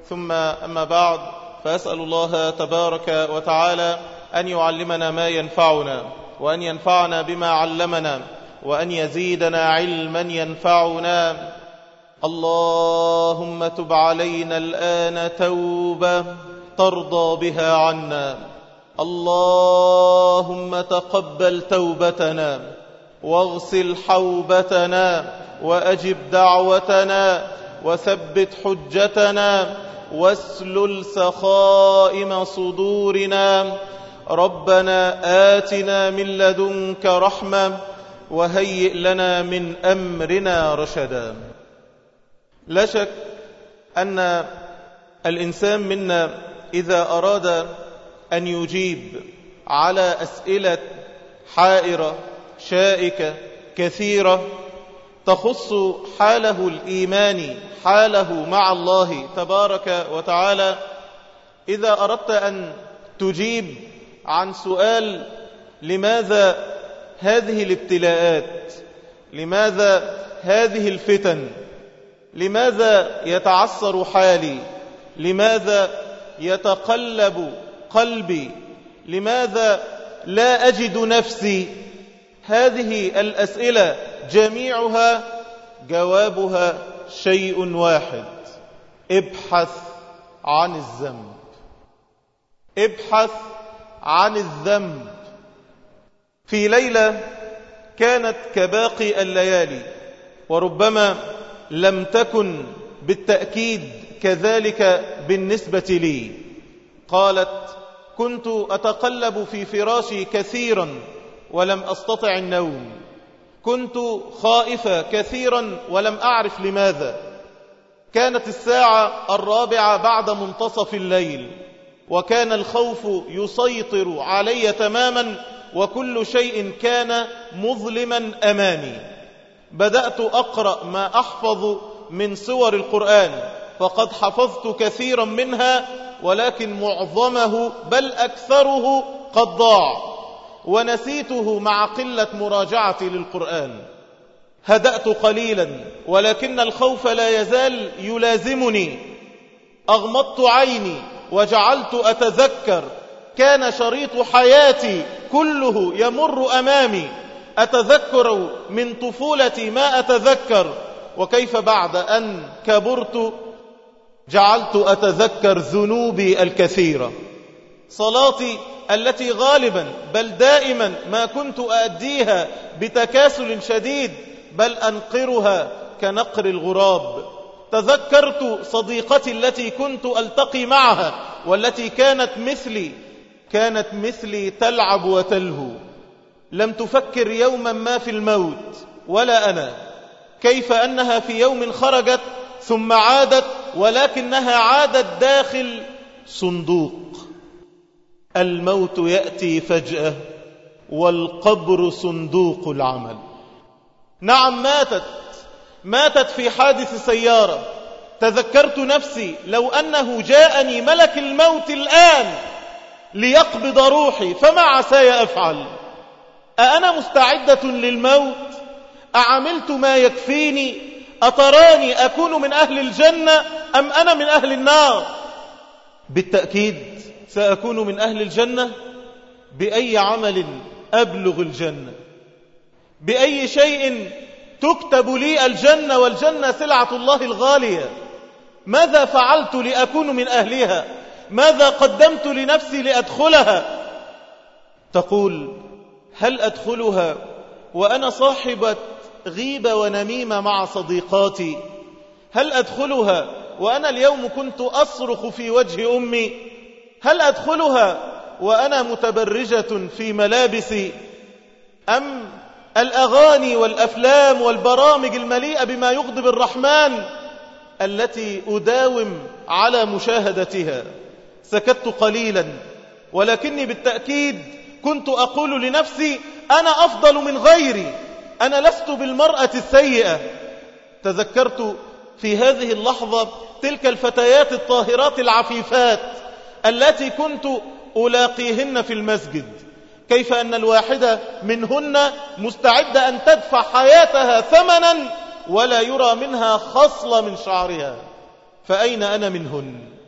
ثم أما بعد، فأسأل الله تبارك وتعالى أن يعلمنا ما ينفعنا، وأن ينفعنا بما علمنا، وأن يزيدنا علما ينفعنا. اللهم تب علينا الآن توبة ترضى بها عنا. اللهم تقبل توبتنا، واغسل حوبتنا، وأجب دعوتنا، وثبت حجتنا، واسلل سخائم صدورنا. ربنا آتنا من لدنك رحمة، وهيئ لنا من أمرنا رشدا. لا شك أن الإنسان منا إذا أراد أن يجيب على أسئلة حائرة شائكة كثيرة تخص حاله الإيماني، حاله مع الله تبارك وتعالى، إذا أردت أن تجيب عن سؤال لماذا هذه الابتلاءات، لماذا هذه الفتن، لماذا يتعثر حالي، لماذا يتقلب قلبي، لماذا لا أجد نفسي، هذه الأسئلة جميعها جوابها شيء واحد: ابحث عن الذنب. ابحث عن الذنب. في ليلة كانت كباقي الليالي، وربما لم تكن بالتأكيد كذلك بالنسبة لي، قالت: كنت أتقلب في فراشي كثيرا ولم أستطع النوم، كنت خائفة كثيرا ولم أعرف لماذا. كانت الساعة 4 بعد منتصف الليل، وكان الخوف يسيطر علي تماما، وكل شيء كان مظلما أمامي. بدأت أقرأ ما أحفظ من سور القرآن، فقد حفظت كثيرا منها، ولكن معظمه بل أكثره قد ضاع، ونسيته مع قلة مراجعتي للقرآن. هدأت قليلا، ولكن الخوف لا يزال يلازمني. أغمضت عيني وجعلت أتذكر، كان شريط حياتي كله يمر أمامي، أتذكر من طفولتي ما أتذكر، وكيف بعد أن كبرت جعلت أتذكر ذنوبي الكثيرة. صلاتي التي غالبا بل دائما ما كنت أؤديها بتكاسل شديد، بل أنقرها كنقر الغراب. تذكرت صديقتي التي كنت ألتقي معها، والتي كانت مثلي تلعب وتلهو، لم تفكر يوما ما في الموت ولا أنا. كيف أنها في يوم خرجت ثم عادت، ولكنها عادت داخل صندوق. الموت يأتي فجأة، والقبر صندوق العمل. نعم، ماتت في حادث سيارة. تذكرت نفسي لو أنه جاءني ملك الموت الآن ليقبض روحي فما عساي أفعل. أأنا مستعدة للموت؟ أعملت ما يكفيني؟ أتراني أكون من أهل الجنة أم أنا من أهل النار؟ بالتأكيد سأكون من أهل الجنة. بأي عمل أبلغ الجنة؟ بأي شيء تكتب لي الجنة، والجنة سلعة الله الغالية؟ ماذا فعلت لأكون من أهلها؟ ماذا قدمت لنفسي لأدخلها؟ تقول: هل أدخلها وأنا صاحبة غيبة ونميمة مع صديقاتي؟ هل أدخلها وأنا اليوم كنت أصرخ في وجه أمي؟ هل أدخلها وأنا متبرجة في ملابسي؟ أم الأغاني والأفلام والبرامج المليئة بما يغضب الرحمن التي أداوم على مشاهدتها؟ سكت قليلا، ولكني بالتأكيد كنت أقول لنفسي: أنا أفضل من غيري، أنا لست بالمرأة السيئة. تذكرت في هذه اللحظة تلك الفتيات الطاهرات العفيفات التي كنت ألاقيهن في المسجد، كيف أن الواحدة منهن مستعدة أن تدفع حياتها ثمنا ولا يرى منها خصلة من شعرها. فأين أنا منهن؟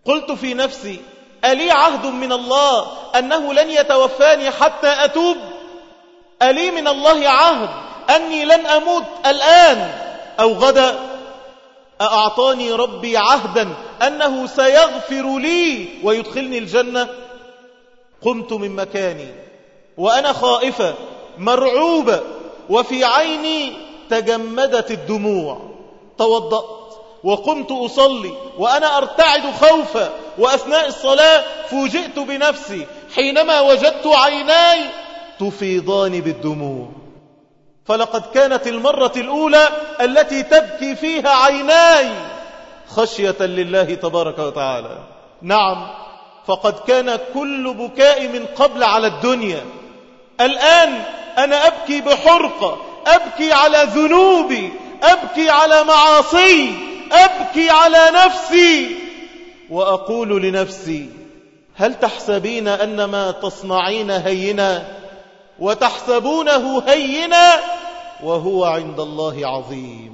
قلت في نفسي ألي عهد من الله أنه لن يتوفاني حتى أتوب؟ ألي من الله عهد أني لن أموت الآن أو غدا؟ أعطاني ربي عهدا أنه سيغفر لي ويدخلني الجنة؟ قمت من مكاني وأنا خائفة مرعوبة، وفي عيني تجمدت الدموع. توضأت وقمت أصلي وأنا أرتعد خوفا، وأثناء الصلاة فوجئت بنفسي حينما وجدت عيناي تفيضان بالدموع. فلقد كانت المرة الأولى التي تبكي فيها عيناي خشية لله تبارك وتعالى. نعم، فقد كان كل بكاء من قبل على الدنيا. الآن أنا أبكي بحرقة، أبكي على ذنوبي، أبكي على معاصي، أبكي على نفسي، وأقول لنفسي: هل تحسبين أن ما تصنعين هينا وتحسبونه هينا وهو عند الله عظيم؟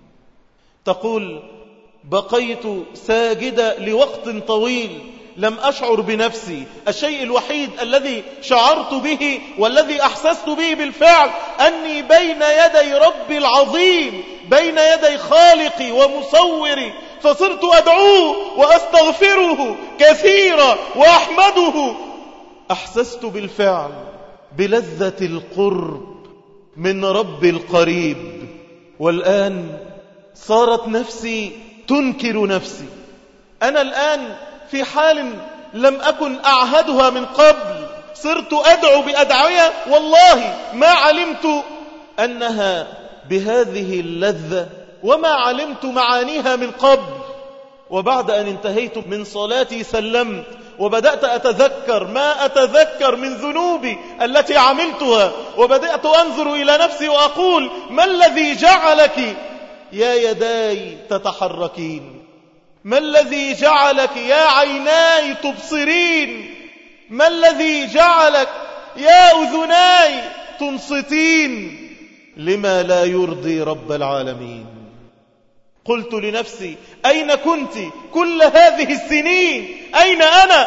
تقول: بقيت ساجدة لوقت طويل لم أشعر بنفسي. الشيء الوحيد الذي شعرت به والذي أحسست به بالفعل أني بين يدي ربي العظيم، بين يدي خالقي ومصوري، فصرت أدعوه وأستغفره كثيرا وأحمده. أحسست بالفعل بلذة القرب من رب القريب. والآن صارت نفسي تنكر نفسي. أنا الآن في حال لم أكن أعهدها من قبل. صرت أدعو بأدعية والله ما علمت أنها بهذه اللذة وما علمت معانيها من قبل. وبعد أن انتهيت من صلاتي سلمت وبدأت أتذكر ما أتذكر من ذنوبي التي عملتها، وبدأت أنظر إلى نفسي وأقول: ما الذي جعلك يا يداي تتحركين؟ ما الذي جعلك يا عيناي تبصرين؟ ما الذي جعلك يا أذناي تنصتين؟ لما لا يرضي رب العالمين؟ قلت لنفسي: أين كنت كل هذه السنين؟ أين أنا؟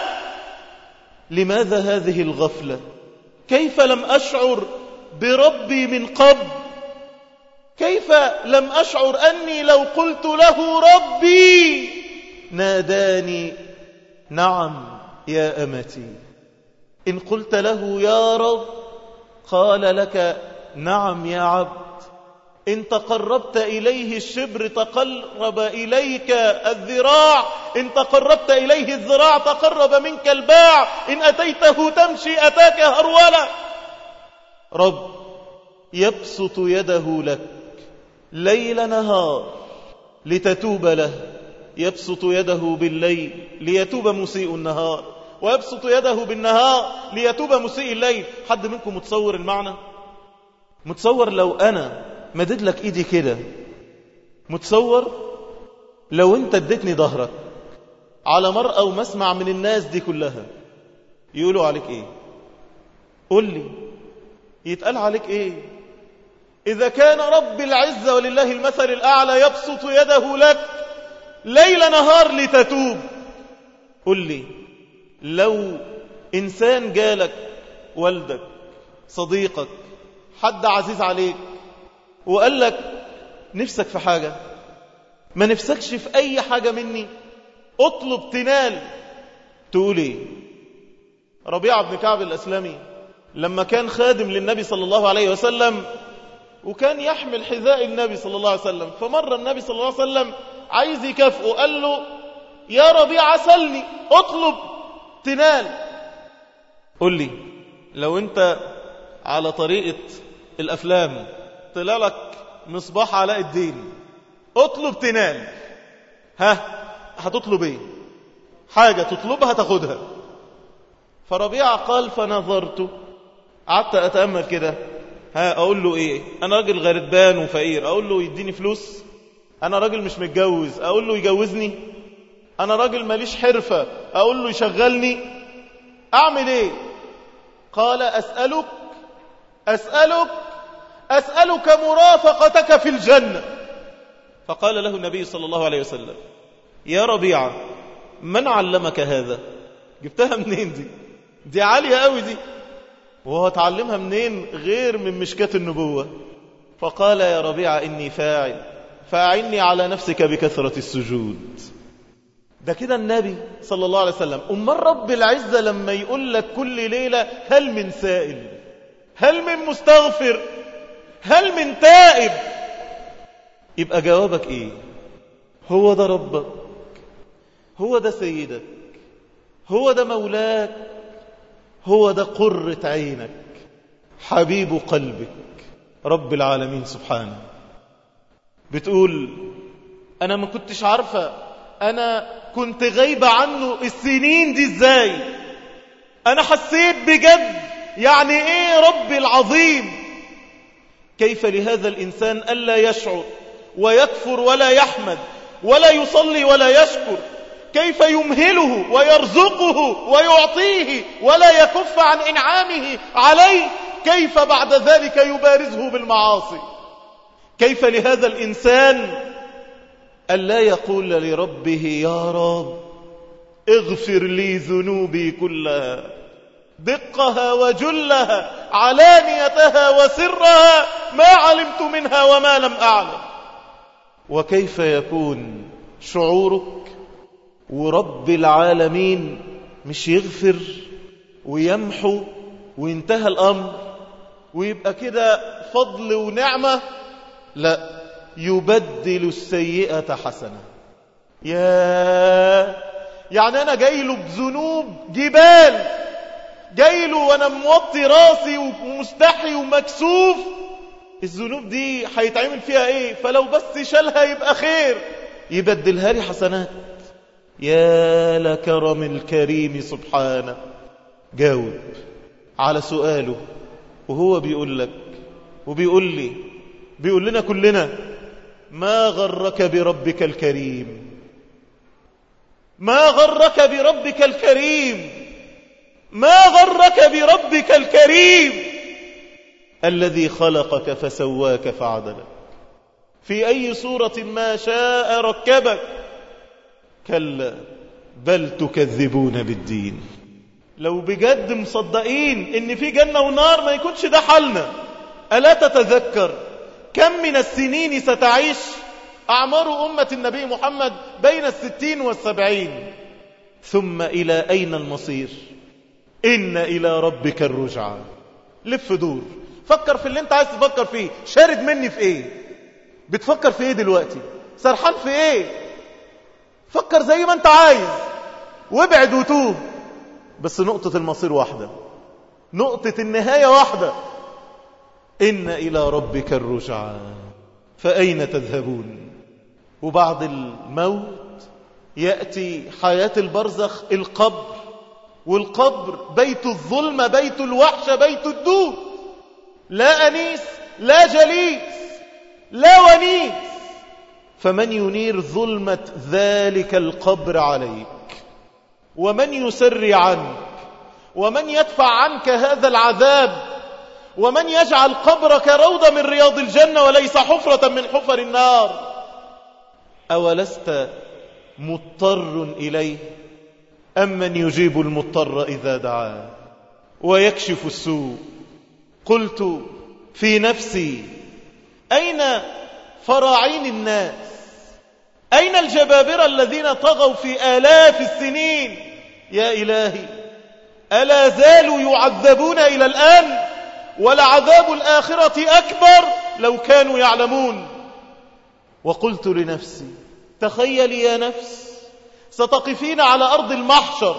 لماذا هذه الغفلة؟ كيف لم أشعر بربي من قبل؟ كيف لم أشعر أني لو قلت له ربي ناداني: نعم يا أمتي. إن قلت له يا رب قال لك: نعم يا عبد. إن تقربت إليه الشبر تقرب إليك الذراع، إن تقربت إليه الذراع تقرب منك الباع، إن أتيته تمشي أتاك هرولا. رب يبسط يده لك ليل نهار لتتوب له، يبسط يده بالليل ليتوب مسيء النهار، ويبسط يده بالنهار ليتوب مسيء الليل. حد منكم متصور المعنى؟ متصور لو أنا مدد لك إيدي كده؟ متصور لو أنت اديتني ظهرك على مرأى ومسمع من الناس دي كلها، يقولوا عليك إيه؟ قل لي، يتقال عليك إيه؟ إذا كان رب العزة ولله المثل الأعلى يبسط يده لك ليل نهار لتتوب، قل لي لو إنسان جالك، والدك، صديقك، حد عزيز عليك، وقال لك: نفسك في حاجة، ما نفسكش في أي حاجة مني، اطلب تنال، تقول إيه؟ ربيعة بن كعب الأسلمي لما كان خادم للنبي صلى الله عليه وسلم وكان يحمل حذاء النبي صلى الله عليه وسلم، فمر النبي صلى الله عليه وسلم عايز يكافئه، قال له: يا ربيعة سلني، اطلب تنال. قل لي لو انت على طريقة الأفلام طلع لك مصباح علاء الدين، اطلب تنال، هتطلب ايه؟ حاجة تطلبها تاخدها. فربيعة قال: فنظرت، قعدت أتأمل كده، أقول له إيه؟ أنا راجل غربان وفقير، أقول له يديني فلوس؟ أنا راجل مش متجوز، أقول له يجوزني؟ أنا راجل ماليش حرفة، أقول له يشغلني؟ أعمل إيه؟ قال: أسألك مرافقتك في الجنة. فقال له النبي صلى الله عليه وسلم: يا ربيعة، من علمك هذا؟ جبتها منين دي عالية قوي دي، وهو تعلمها منين غير من مشكاة النبوة؟ فقال يا ربيعة إني فاعل فأعني على نفسك بكثرة السجود. ده كده النبي صلى الله عليه وسلم. أمال رب العزة لما يقول لك كل ليلة هل من سائل، هل من مستغفر، هل من تائب، يبقى جوابك إيه؟ هو ده ربك، هو ده سيدك، هو ده مولاك، هو ده قرة عينك، حبيب قلبك، رب العالمين سبحانه. بتقول أنا ما كنتش عارفة، أنا كنت غايبة عنه السنين دي إزاي؟ أنا حسيت بجد يعني إيه رب العظيم. كيف لهذا الإنسان ألا يشعر ويكفر ولا يحمد ولا يصلي ولا يشكر؟ كيف يمهله ويرزقه ويعطيه ولا يكف عن إنعامه عليه؟ كيف بعد ذلك يبارزه بالمعاصي؟ كيف لهذا الإنسان ألا يقول لربه يا رب اغفر لي ذنوبي كلها، دقها وجلها، علانيتها وسرها، ما علمت منها وما لم أعلم. وكيف يكون شعورك ورب العالمين مش يغفر ويمحو وينتهى الأمر ويبقى كده فضل ونعمة؟ لا، يبدل السيئة حسنة. يعني أنا جايله بذنوب جبال، جايله وأنا موطي راسي ومستحي ومكسوف، الذنوب دي هيتعمل فيها إيه؟ فلو بس شالها يبقى خير، يبدلها لي حسنات. يا لكرم الكريم سبحانه. جاوب على سؤاله وهو بيقول لك وبيقول لي، بيقول لنا كلنا: ما غرك بربك الكريم؟ ما غرك بربك الكريم؟ ما غرك بربك الكريم الذي خلقك فسواك فعدلك، في أي صورة ما شاء ركبك. كلا بل تكذبون بالدين. لو بجد مصدقين إن في جنة ونار ما يكونش ده حالنا. ألا تتذكر كم من السنين ستعيش؟ أعمار أمة النبي محمد بين 60 و70. ثم إلى أين المصير؟ إن إلى ربك الرجعى. لف دور، فكر في اللي انت عايز تفكر فيه. شارد مني في ايه؟ بتفكر في ايه دلوقتي؟ سرحان في ايه؟ فكر زي ما انت عايز وابعد وتوب، بس نقطة المصير واحدة، نقطة النهاية واحدة: إن إلى ربك الرجعى فأين تذهبون؟ وبعد الموت يأتي حياة البرزخ، القبر. والقبر بيت الظلمة، بيت الوحشة، بيت الدود، لا أنيس لا جليس لا ونيس. فمن ينير ظلمة ذلك القبر عليك؟ ومن يسري عنك؟ ومن يدفع عنك هذا العذاب؟ ومن يجعل قبرك روضة من رياض الجنة وليس حفرة من حفر النار؟ أولست مضطر إليه؟ أم من يجيب المضطر إذا دعاه ويكشف السوء؟ قلت في نفسي: أين فراعين الناس؟ أين الجبابرة الذين طغوا في آلاف السنين؟ يا إلهي، ألا زالوا يعذبون إلى الآن؟ ولعذاب الآخرة أكبر لو كانوا يعلمون. وقلت لنفسي: تخيلي يا نفس، ستقفين على أرض المحشر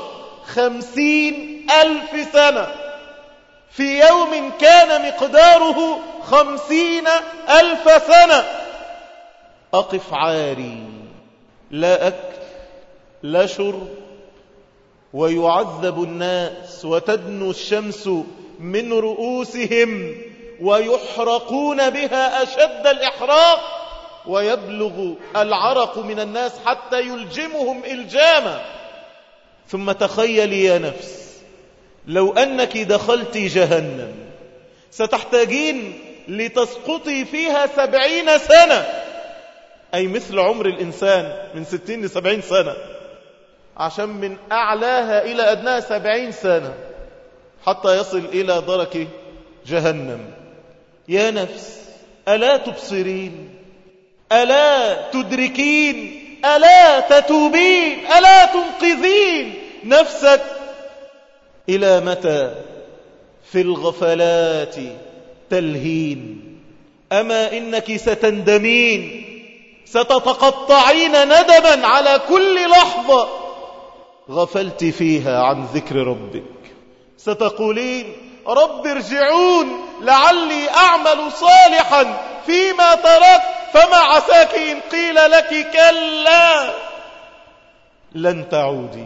50,000 سنة في يوم كان مقداره 50,000 سنة. أقف عاري، لا أكل لا شرب، ويعذب الناس وتدنو الشمس من رؤوسهم ويحرقون بها أشد الإحراق، ويبلغ العرق من الناس حتى يلجمهم إلجاما. ثم تخيلي يا نفس، لو أنك دخلت جهنم ستحتاجين لتسقطي فيها 70 سنة، أي مثل عمر الإنسان من 60 ل70 سنة، عشان من أعلاها إلى أدناها 70 سنة حتى يصل إلى درك جهنم. يا نفس ألا تبصرين؟ ألا تدركين؟ ألا تتوبين؟ ألا تنقذين نفسك؟ إلى متى في الغفلات تلهين؟ أما إنك ستندمين، ستتقطعين ندما على كل لحظة غفلت فيها عن ذكر ربك. ستقولين رب ارجعون لعلي أعمل صالحا فيما تركت، فما عساك إن قيل لك كلا لن تعودي.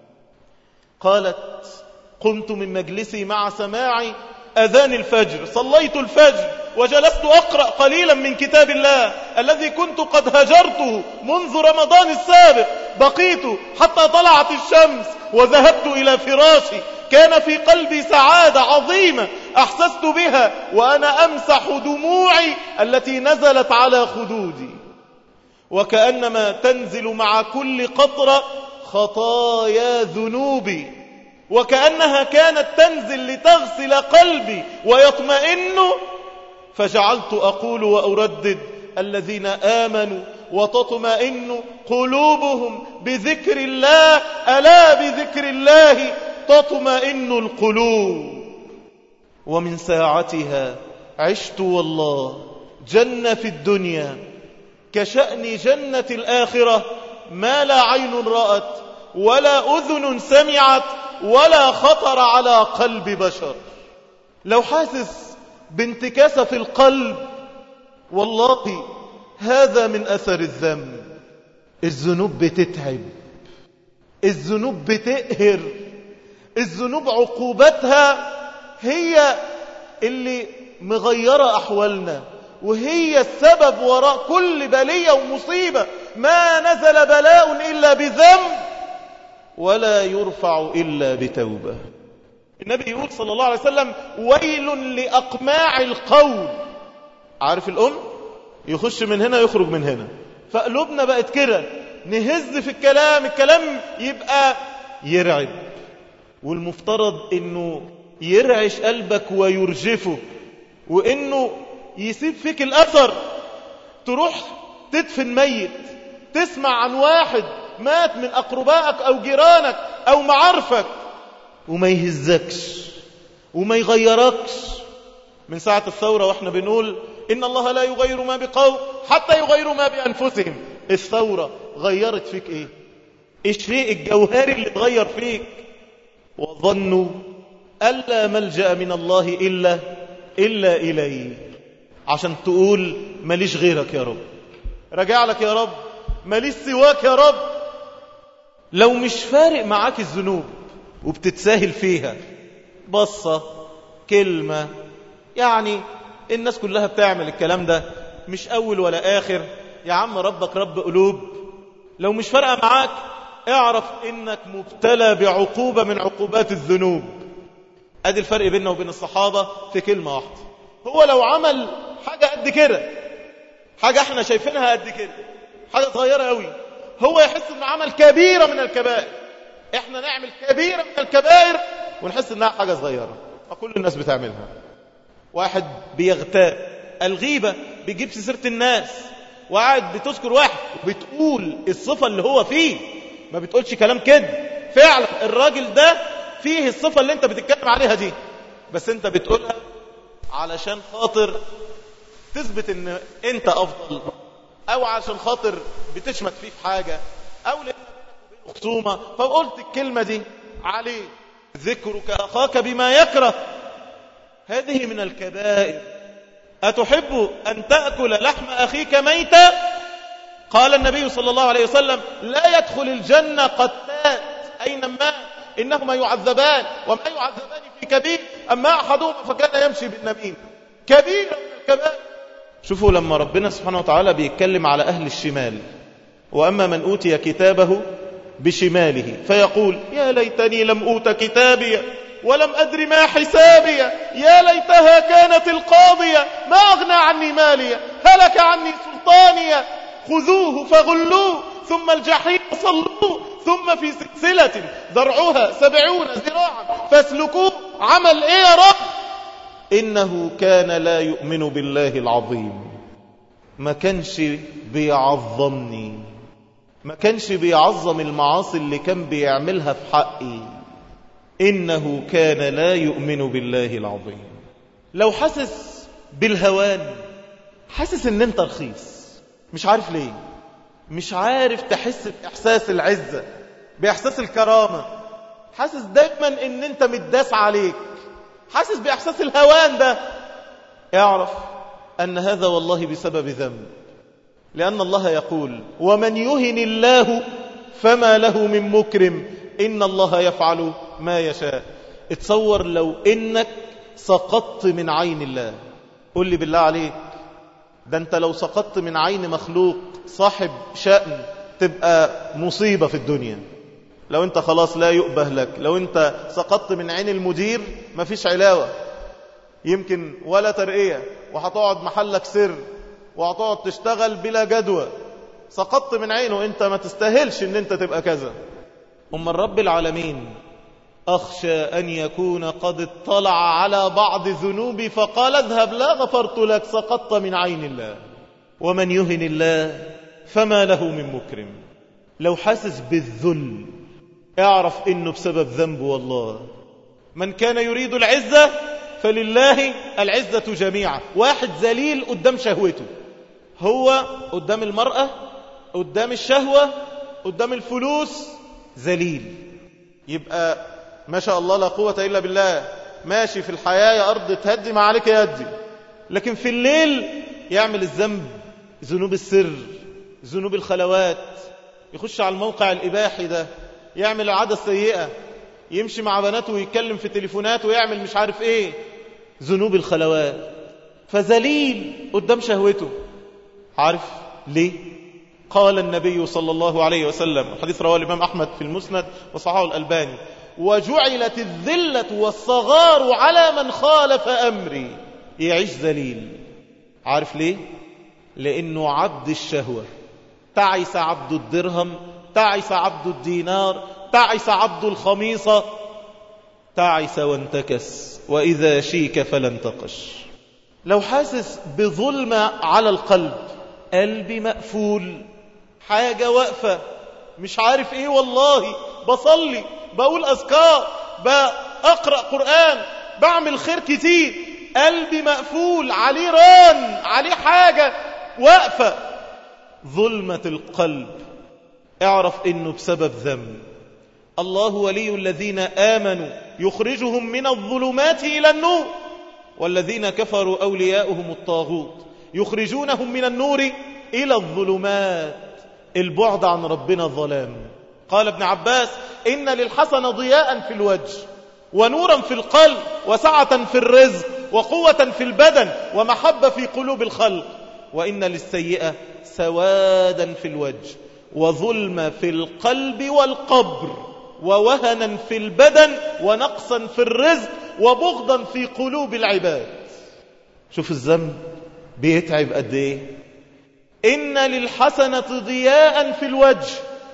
قالت قمت من مجلسي مع سماع أذان الفجر، صليت الفجر وجلست أقرأ قليلا من كتاب الله الذي كنت قد هجرته منذ رمضان السابق. بقيت حتى طلعت الشمس وذهبت إلى فراشي. كان في قلبي سعادة عظيمة أحسست بها وأنا أمسح دموعي التي نزلت على خدودي، وكأنما تنزل مع كل قطرة خطايا ذنوبي، وكأنها كانت تنزل لتغسل قلبي ويطمئن. فجعلت أقول وأردد الذين آمنوا وتطمئن قلوبهم بذكر الله، ألا بذكر الله تطمئن القلوب. ومن ساعتها عشت والله جنة في الدنيا كشأن جنة الآخرة، ما لا عين رأت ولا أذن سمعت ولا خطر على قلب بشر. لو حاسس بانتكاسة في القلب، والله هذا من أثر الذنب. الذنوب بتتعب، الذنوب بتقهر، الذنوب عقوبتها هي اللي مغيرة أحوالنا، وهي السبب وراء كل بلية ومصيبة. ما نزل بلاء إلا بذنب ولا يرفع إلا بتوبة. النبي يقول صلى الله عليه وسلم ويل لأقماع القول. عارف الأم يخش من هنا يخرج من هنا، فقلوبنا بقت كده نهز في الكلام يبقى يرعب، والمفترض انه يرعش قلبك ويرجفه، وانه يسيب فيك الأثر. تروح تدفن ميت، تسمع عن واحد مات من أقربائك أو جيرانك أو معارفك، وما يهزكش وما يغيركش. من ساعة الثورة واحنا بنقول إن الله لا يغير ما بقوم حتى يغيروا ما بأنفسهم. الثورة غيرت فيك إيه؟ الشيء الجوهري اللي تغير فيك. وظنوا ألا ملجأ من الله إلا إليه، عشان تقول ماليش غيرك يا رب، رجع لك يا رب، ماليش سواك يا رب. لو مش فارق معاك الذنوب وبتتساهل فيها بصة كلمة، يعني الناس كلها بتعمل الكلام ده، مش أول ولا آخر، يا عم ربك رب قلوب. لو مش فارقة معاك اعرف إنك مبتلى بعقوبة من عقوبات الذنوب. أدي الفرق بيننا وبين الصحابة في كلمة واحدة. هو لو عمل حاجة قد كده، حاجة احنا شايفينها قد كده، حاجة صغيرة قوي، هو يحس انه عمل كبيرة من الكبائر. احنا نعمل كبيرة من الكبائر ونحس انها حاجة صغيرة، فكل الناس بتعملها. واحد بيغتاب، الغيبة بيجيب سيرة الناس، وقاعد بتذكر واحد وبتقول الصفة اللي هو فيه، ما بتقولش كلام كده. فعلا الراجل ده فيه الصفة اللي انت بتتكلم عليها دي، بس انت بتقولها علشان خاطر تثبت ان انت افضل، او عشان خاطر بتشمت فيه في حاجة، او لان بينك وبينه خصومة فقلت الكلمة دي عليه. ذكرك اخاك بما يكره هذه من الكبائر. أتحب أن تأكل لحم أخيك ميتا؟ قال النبي صلى الله عليه وسلم لا يدخل الجنة قتات أينما، إنهما يعذبان وما يعذبان في كبير، أما أحدهما فكان يمشي بالنميم. كبير من الكبائر. شوفوا لما ربنا سبحانه وتعالى بيتكلم على أهل الشمال، وأما من أوتي كتابه بشماله فيقول يا ليتني لم أوت كتابي ولم أدر ما حسابي، يا ليتها كانت القاضية ما أغنى عني مالية، هلك عني سلطانية، خذوه فغلوه ثم الجحيم صلوه ثم في سلسلة ذرعها 70 ذراعا فاسلكوه. عمل ايه يا رب؟ إنه كان لا يؤمن بالله العظيم. ما كانش بيعظمني، ما كانش بيعظم المعاصي اللي كان بيعملها في حقي. إنه كان لا يؤمن بالله العظيم. لو حاسس بالهوان، حاسس ان انت رخيص، مش عارف ليه، مش عارف تحس بإحساس العزة، بإحساس الكرامة، حاسس دايما ان انت متداس عليك، حاسس بإحساس الهوان ده، اعرف أن هذا والله بسبب ذنب. لأن الله يقول ومن يهن الله فما له من مكرم إن الله يفعل ما يشاء. اتصور لو إنك سقطت من عين الله. قل لي بالله عليك، ده أنت لو سقطت من عين مخلوق صاحب شأن تبقى مصيبة في الدنيا. لو أنت خلاص لا يؤبه لك، لو أنت سقطت من عين المدير مفيش علاوة، يمكن ولا ترقية، وهتقعد محلك سر، وهتقعد تشتغل بلا جدوى. سقطت من عينه، انت ما تستاهلش ان انت تبقى كذا. الرب العالمين أخشى أن يكون قد اطلع على بعض ذنوبي فقال اذهب لا غفرت لك، سقطت من عين الله. ومن يهن الله فما له من مكرم. لو حاسس بالذل اعرف انه بسبب ذنبه. والله من كان يريد العزة فلله العزة جميعا. واحد ذليل قدام شهوته، هو قدام المرأة، قدام الشهوة، قدام الفلوس ذليل، يبقى ما شاء الله لا قوة إلا بالله، ماشي في الحياة يا أرض تهدي ما عليك يدي. لكن في الليل يعمل الذنب، ذنوب السر، ذنوب الخلوات، يخش على الموقع الإباحي ده، يعمل العادة السيئة، يمشي مع بناته ويتكلم في تليفونات ويعمل مش عارف ايه، ذنوب الخلوات. فذليل قدام شهوته. عارف ليه؟ قال النبي صلى الله عليه وسلم، حديث رواه الإمام أحمد في المسند وصححه الألباني، وجعلت الذلة والصغار على من خالف أمري. يعيش ذليل. عارف ليه؟ لأنه عبد الشهوة. تعس عبد الدرهم، تعس عبد الدينار، تعس عبد الخميصة، تعس وانتكس، وإذا شيك فلا انتقش. لو حاسس بظلم على القلب، قلبي مقفول، حاجة واقفة، مش عارف ايه، والله بصلي، بقول أذكار، بقرأ قرآن، بعمل خير كتير، قلبي مقفول، عليه ران، عليه حاجة واقفة. ظلمة القلب اعرف انه بسبب ذنب. الله ولي الذين آمنوا يخرجهم من الظلمات إلى النور، والذين كفروا أولياؤهم الطاغوت يخرجونهم من النور إلى الظلمات. البعد عن ربنا ظلام. قال ابن عباس إن للحسن ضياء في الوجه، ونورا في القلب، وسعة في الرزق، وقوة في البدن، ومحبة في قلوب الخلق. وإن للسيئة سوادا في الوجه، وظلم في القلب والقبر، ووهنا في البدن، ونقصا في الرزق، وبغضا في قلوب العباد. شوف الذنب بيتعب قد ايه. إن للحسنة ضياء في الوجه،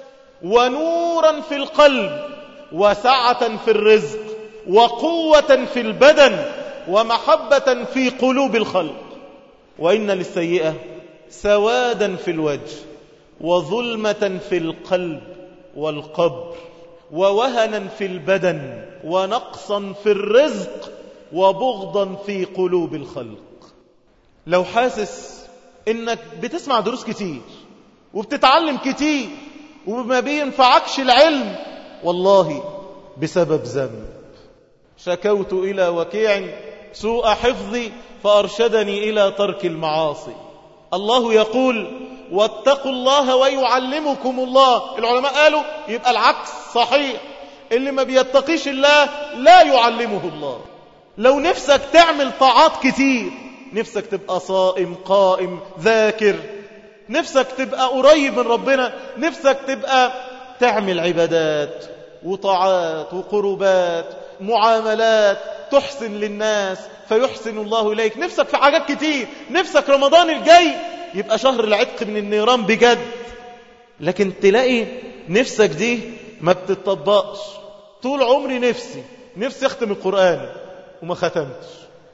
ونورا في القلب، وسعة في الرزق، وقوة في البدن، ومحبة في قلوب الخلق. وإن للسيئة سوادا في الوجه، وظلمة في القلب والقبر، ووهنا في البدن، ونقصا في الرزق، وبغضا في قلوب الخلق. لو حاسس انك بتسمع دروس كتير وبتتعلم كتير وما بينفعكش العلم، والله بسبب ذنب. شكوت إلى وكيع سوء حفظي فأرشدني إلى ترك المعاصي. الله يقول واتقوا الله ويعلمكم الله. العلماء قالوا يبقى العكس صحيح، اللي ما بيتقيش الله لا يعلمه الله. لو نفسك تعمل طاعات كتير، نفسك تبقى صائم قائم ذاكر، نفسك تبقى قريب من ربنا، نفسك تبقى تعمل عبادات وطاعات وقربات معاملات، تحسن للناس فيحسن الله إليك، نفسك في حاجات كتير، نفسك رمضان الجاي يبقى شهر العتق من النيران بجد، لكن تلاقي نفسك دي ما بتطبقش. طول عمري نفسي أختم القرآن وما ختمتش،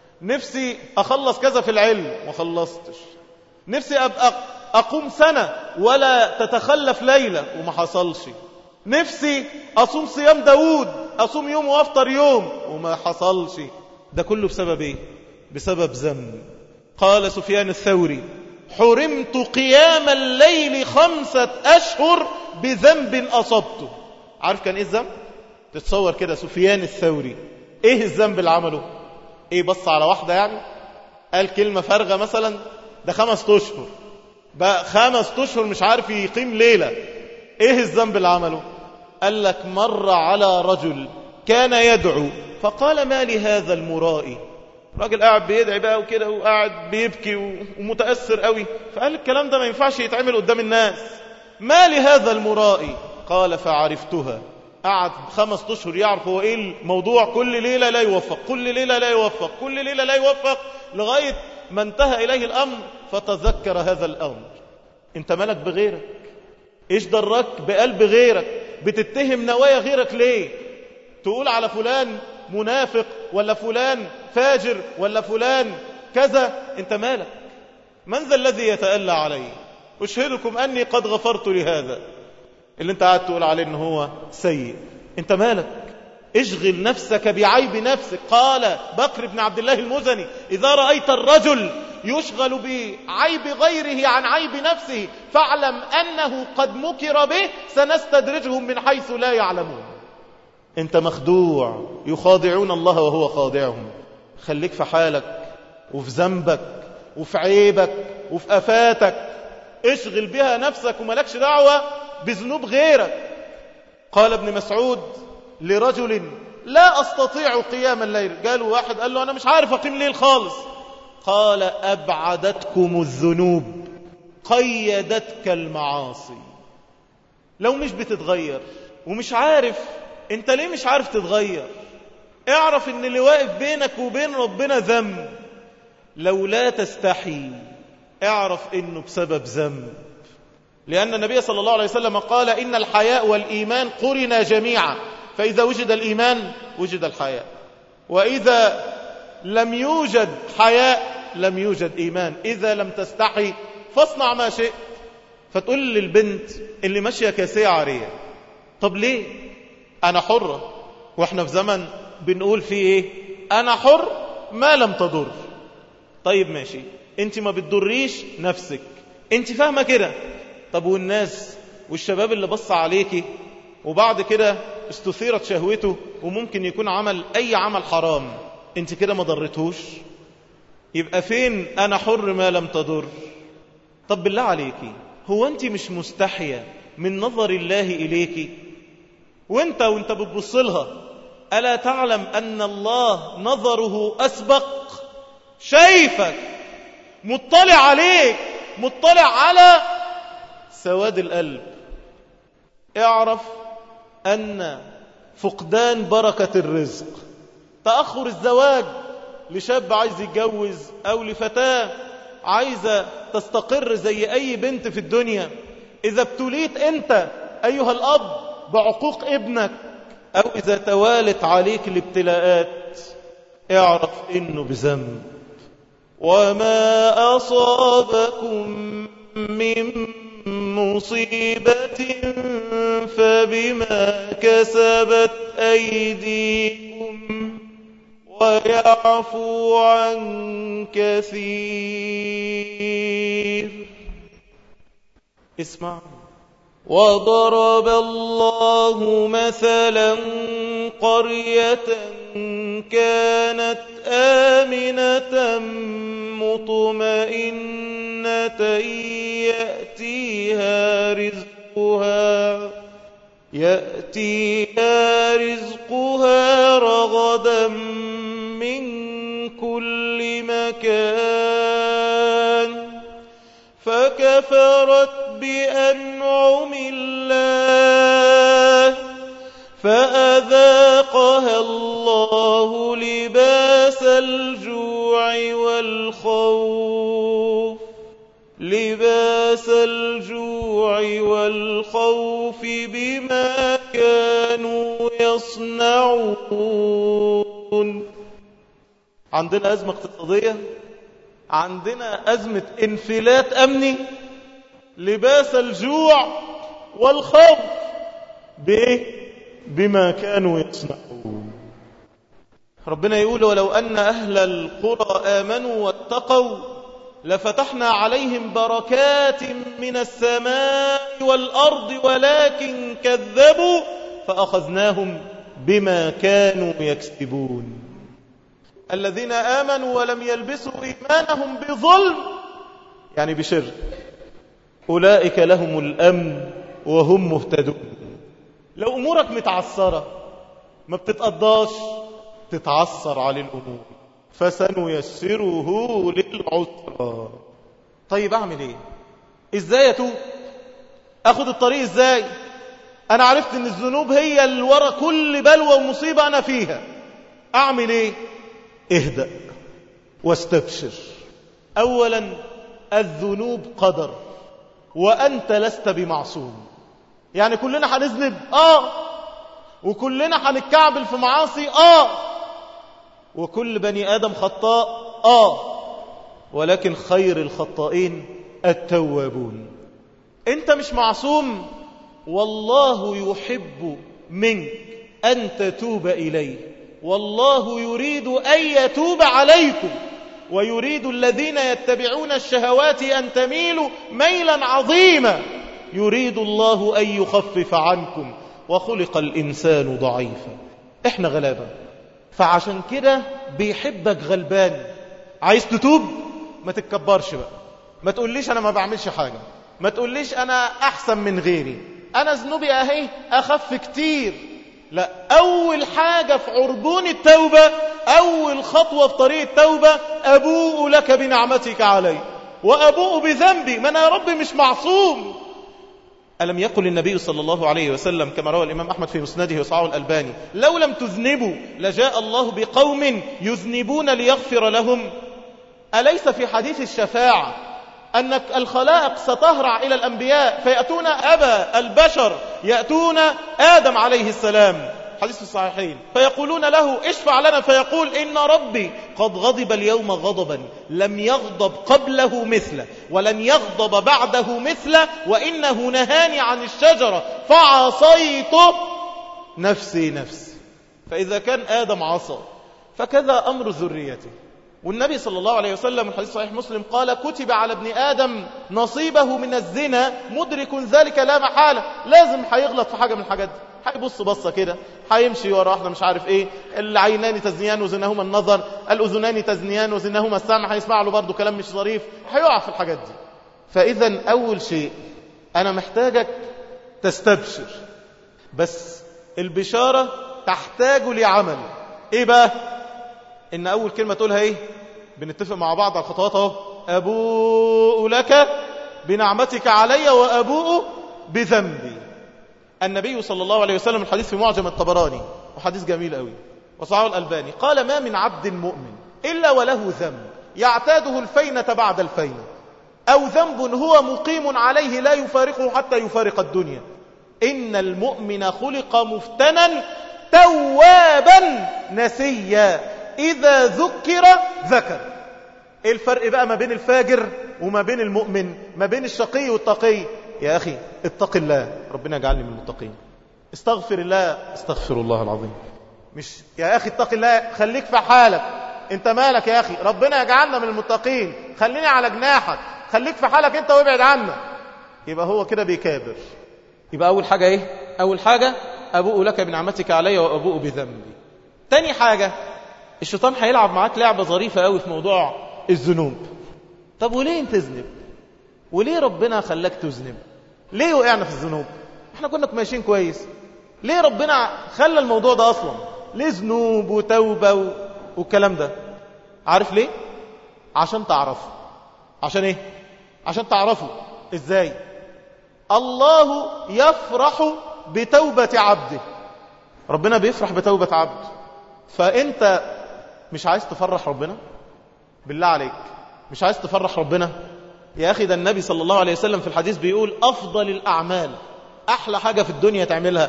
نفسي أخلص كذا في العلم وما خلصتش، نفسي أبقى أقوم سنة ولا تتخلف ليلة وما حصلش، نفسي أصوم صيام داود، أصوم يوم وأفطر يوم وما حصلش. ده كله بسبب إيه؟ بسبب ذنب. قال سفيان الثوري: حرمت قيام الليل 5 أشهر بذنب أصبته. عارف كان إيه الذنب؟ تتصور كده سفيان الثوري إيه الذنب اللي عمله؟ إيه، بص على واحدة يعني قال كلمة فارغة مثلا، ده 5 أشهر بقى 5 أشهر مش عارف يقيم ليلة. إيه الذنب اللي عمله؟ قال لك: مر على رجل كان يدعو فقال: ما لهذا المرائي؟ راجل قاعد بيدعي بقى وكده وقاعد بيبكي ومتأثر قوي، فقال الكلام ده ما ينفعش يتعمل قدام الناس، ما لهذا المرائي؟ قال: فعرفتها. قعد 5 أشهر يعرف هو ايه الموضوع، كل ليلة لا يوفق، كل ليلة لا يوفق، كل ليلة لا يوفق، لغاية ما انتهى إليه الأمر فتذكر هذا الأمر. انت مالك بغيرك؟ ايش دراك بقلب غيرك؟ بتتهم نوايا غيرك ليه؟ تقول على فلان منافق ولا فلان فاجر ولا فلان كذا، انت مالك؟ من ذا الذي يتألى عليه؟ أشهدكم أني قد غفرت لهذا اللي انت قاعد تقول عليه ان هو سيء. انت مالك؟ اشغل نفسك بعيب نفسك. قال بكر بن عبد الله المزني: إذا رأيت الرجل يشغل بعيب غيره عن عيب نفسه فاعلم أنه قد مكر به، سنستدرجهم من حيث لا يعلمون. انت مخدوع، يخادعون الله وهو خادعهم. خليك في حالك وفي ذنبك وفي عيبك وفي آفاتك، اشغل بها نفسك وملكش دعوة بذنوب غيرك. قال ابن مسعود لرجل: لا أستطيع قيام الليل. قالوا واحد قال له: أنا مش عارف أقيم ليل خالص. قال: أبعدتكم الذنوب، قيدتك المعاصي. لو مش بتتغير ومش عارف انت ليه مش عارف تتغير، اعرف ان اللي واقف بينك وبين ربنا ذنب. لو لا تستحي اعرف انه بسبب ذنب، لأن النبي صلى الله عليه وسلم قال: إن الحياء والإيمان قرنا جميعا، فإذا وجد الإيمان وجد الحياء، وإذا لم يوجد حياء لم يوجد إيمان. إذا لم تستحي فاصنع ما شئت. فتقول للبنت اللي ماشية كاسية عارية: طب ليه؟ أنا حرة. وإحنا في زمن بنقول فيه إيه؟ أنا حر ما لم تضر. طيب ماشي، أنت ما بتضريش نفسك، أنت فاهمة كده. طب والناس والشباب اللي بص عليكي وبعد كده استثيرت شهوته وممكن يكون عمل أي عمل حرام، أنت كده ما ضرتهوش؟ يبقى فين أنا حر ما لم تضر؟ طب بالله عليكي، هو أنت مش مستحية من نظر الله إليكي؟ وانت بتبص لها ألا تعلم أن الله نظره أسبق؟ شايفك، مطلع عليك، مطلع على سواد القلب. اعرف أن فقدان بركة الرزق، تأخر الزواج لشاب عايز يتجوز أو لفتاة عايزة تستقر زي أي بنت في الدنيا، إذا ابتليت أنت أيها الأب بعقوق ابنك أو إذا توالت عليك الابتلاءات، اعرف إنه بذنب. وما أصابكم من مصيبة فبما كسبت أيديكم ويعفو عن كثير. اسمع: وضرب الله مثلا قرية كانت آمنة مطمئنة يأتيها رزقها رغدا من كل مكان فكفرت بأنعم الله فأذاقها الله لباس الجوع والخوف بما كانوا يصنعون. عندنا أزمة اقتصادية، عندنا أزمة انفلات أمني، لباس الجوع والخوف بما كانوا يصنعون. ربنا يقول ولو أن أهل القرى آمنوا واتقوا لفتحنا عليهم بركات من السماء والأرض ولكن كذبوا فأخذناهم بما كانوا يكسبون. الذين آمنوا ولم يلبسوا إيمانهم بظلم، يعني بشرك، أولئك لهم الأمن وهم مهتدون. لو أمورك متعثرة ما بتتقضاش، تتعثر على الأمور، فسنيسره للعسرى. طيب أعمل إيه؟ إزاي أتوب؟ أخذ الطريق إزاي؟ أنا عرفت أن الذنوب هي اللي ورا كل بلوى ومصيبة أنا فيها. أعمل إيه؟ اهدأ واستبشر. أولا الذنوب قدر وأنت لست بمعصوم. يعني كلنا هنذنب وكلنا هنتكعبل في معاصي وكل بني آدم خطاء ولكن خير الخطائين التوابون. انت مش معصوم، والله يحب منك أن تتوب إليه، والله يريد أن يتوب عليكم، ويريد الذين يتبعون الشهوات أن تميلوا ميلا عظيما، يريد الله أن يخفف عنكم، وخلق الإنسان ضعيفا. احنا غلابة، فعشان كده بيحبك غلبان. عايز تتوب؟ ما تتكبرش بقى، ما تقوليش أنا ما بعملش حاجة، ما تقوليش أنا أحسن من غيري، أنا ذنوبي أهي أخف كتير. لا، أول حاجة في عربون التوبة، أول خطوة في طريق التوبة، أبوء لك بنعمتك علي وأبوء بذنبي. ما أنا يا رب مش معصوم. ألم يقل النبي صلى الله عليه وسلم كما روى الإمام أحمد في مسنده وصححه الألباني: لو لم تذنبوا لجاء الله بقوم يذنبون ليغفر لهم؟ أليس في حديث الشفاعة أن الخلائق ستهرع إلى الأنبياء فيأتون أبا البشر، يأتون آدم عليه السلام، حديث في الصحيحين، فيقولون له اشفع لنا، فيقول إن ربي قد غضب اليوم غضبا لم يغضب قبله مثله ولن يغضب بعده مثله، وإنه نهاني عن الشجرة فعصيته نفسي نفسي. فإذا كان آدم عصى فكذا أمر ذريته. والنبي صلى الله عليه وسلم في حديث صحيح مسلم قال: كتب على ابن آدم نصيبه من الزنا مدرك ذلك لا محالة. لازم هيغلط في حاجة من الحاجات دي، هيبص بصة كده، هيمشي ورا واحدة مش عارف ايه، العينان تزنيان وزناهما النظر، الأذنان تزنيان وزناهما السمع، هيسمع له برضه كلام مش ظريف، هيقع في الحاجات دي. فإذا أول شيء أنا محتاجك تستبشر، بس البشارة تحتاج لعمل. ايه بقى؟ إن أول كلمة تقولها إيه؟ بنتفق مع بعض على الخطوات اهو: أبوء لك بنعمتك علي وأبوء بذنبي. النبي صلى الله عليه وسلم الحديث في معجم الطبراني، وحديث جميل قوي وصححه الألباني، قال: ما من عبد مؤمن إلا وله ذنب يعتاده الفينة بعد الفينة، أو ذنب هو مقيم عليه لا يفارقه حتى يفارق الدنيا. إن المؤمن خلق مفتنا توابا نسيا إذا ذكر ذكر. إيه الفرق بقى ما بين الفاجر وما بين المؤمن، ما بين الشقي والتقي؟ يا أخي اتق الله، ربنا يجعلني من المتقين. استغفر الله، استغفر الله العظيم. مش يا أخي اتق الله، خليك في حالك، انت مالك يا أخي، ربنا يجعلنا من المتقين، خليني على جناحك، خليك في حالك انت وابعد عنا. يبقى هو كده بيكابر. يبقى أول حاجة ايه؟ أول حاجة أبوء لك بنعمتك علي وأبوء بذنبي. تاني حاجة، الشيطان هيلعب معاك لعبة ظريفة قوي في موضوع الذنوب. طب وليه تذنب؟ وليه ربنا خلاك تذنب؟ ليه وقعنا في الذنوب؟ احنا كنا ماشيين كويس. ليه ربنا خلى الموضوع ده اصلا؟ ليه ذنوب وتوبة والكلام ده؟ عارف ليه؟ عشان تعرفه. عشان ايه؟ عشان تعرفه. ازاي؟ الله يفرح بتوبة عبده. ربنا بيفرح بتوبة عبده. فانت مش عايز تفرح ربنا؟ بالله عليك مش عايز تفرح ربنا؟ يا أخي ده النبي صلى الله عليه وسلم في الحديث بيقول: أفضل الأعمال أحلى حاجة في الدنيا تعملها؟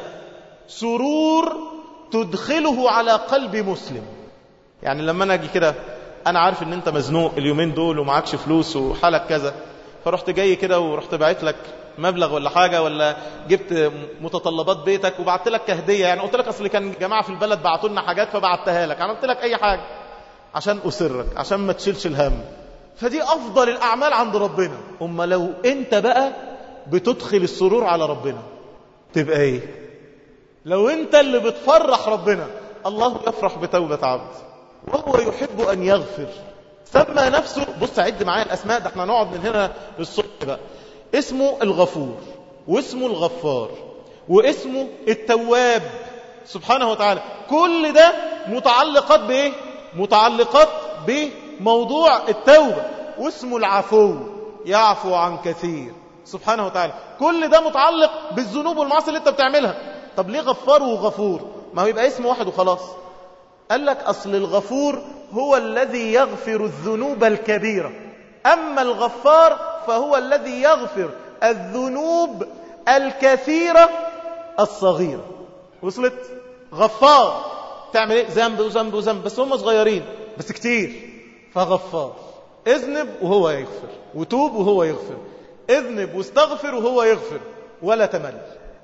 سرور تدخله على قلب مسلم. يعني لما أنا أجي كده، أنا عارف إن أنت مزنوق اليومين دول ومعكش فلوس وحالك كذا، فرحت جاي كده ورحت باعت لك مبلغ ولا حاجة، ولا جبت متطلبات بيتك وبعت لك كهدية. يعني قلت لك أصل كان جماعة في البلد بعتوا لنا حاجات فبعتها لك، عملت لك أي حاجة عشان أسرك، عشان ما تشيلش الهم. فدي أفضل الأعمال عند ربنا. أما لو أنت بقى بتدخل السرور على ربنا تبقى إيه؟ لو أنت اللي بتفرح ربنا. الله يفرح بتوبة عبد وهو يحب أن يغفر. سمى نفسه، بص عد معايا الأسماء، ده احنا نقعد من هنا للصبح بقى. اسمه الغفور، واسمه الغفار، واسمه التواب سبحانه وتعالى. كل ده متعلقات بإيه؟ متعلقات بموضوع التوبة. واسمه العفو، يعفو عن كثير سبحانه وتعالى. كل ده متعلق بالذنوب والمعاصي اللي انت بتعملها. طب ليه غفار وغفور؟ ما هو يبقى اسم واحد وخلاص. قال لك أصل الغفور هو الذي يغفر الذنوب الكبيرة، أما الغفار فهو الذي يغفر الذنوب الكثيرة الصغيرة. وصلت؟ غفار تعمل ايه؟ ذنب وذنب وذنب، بس هم صغيرين بس كتير، فغفار. اذنب وهو يغفر، وتوب وهو يغفر، اذنب واستغفر وهو يغفر ولا تمل.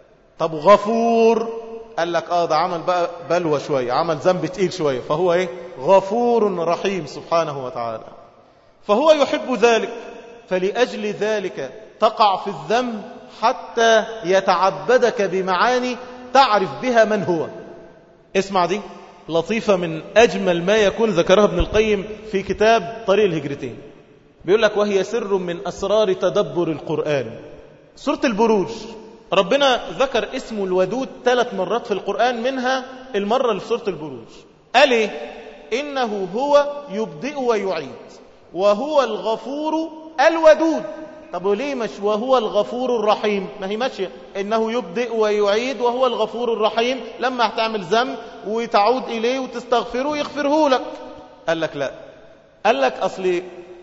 طب غفور قال لك ده عمل بقى بلوى شوية، عمل ذنب تقيل شوية، فهو ايه؟ غفور رحيم سبحانه وتعالى. فهو يحب ذلك، فلأجل ذلك تقع في الذنب حتى يتعبدك بمعاني تعرف بها من هو. اسمع دي لطيفة من أجمل ما يكون، ذكرها ابن القيم في كتاب طريق الهجرتين. بيقول لك وهي سر من أسرار تدبر القرآن. سورة البروج ربنا ذكر اسمه الودود 3 مرات في القرآن، منها المرة اللي في سورة البروج. قال ايه؟ إنه هو يبدئ ويعيد وهو الغفور الودود. طب وليه مش وهو الغفور الرحيم؟ ما هي ماشية، إنه يبدئ ويعيد وهو الغفور الرحيم. لما هتعمل ذنب وتعود إليه وتستغفره يغفره لك. قال لك لا، قال لك أصل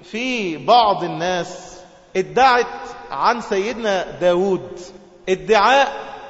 في بعض الناس ادعت عن سيدنا داود ادعاء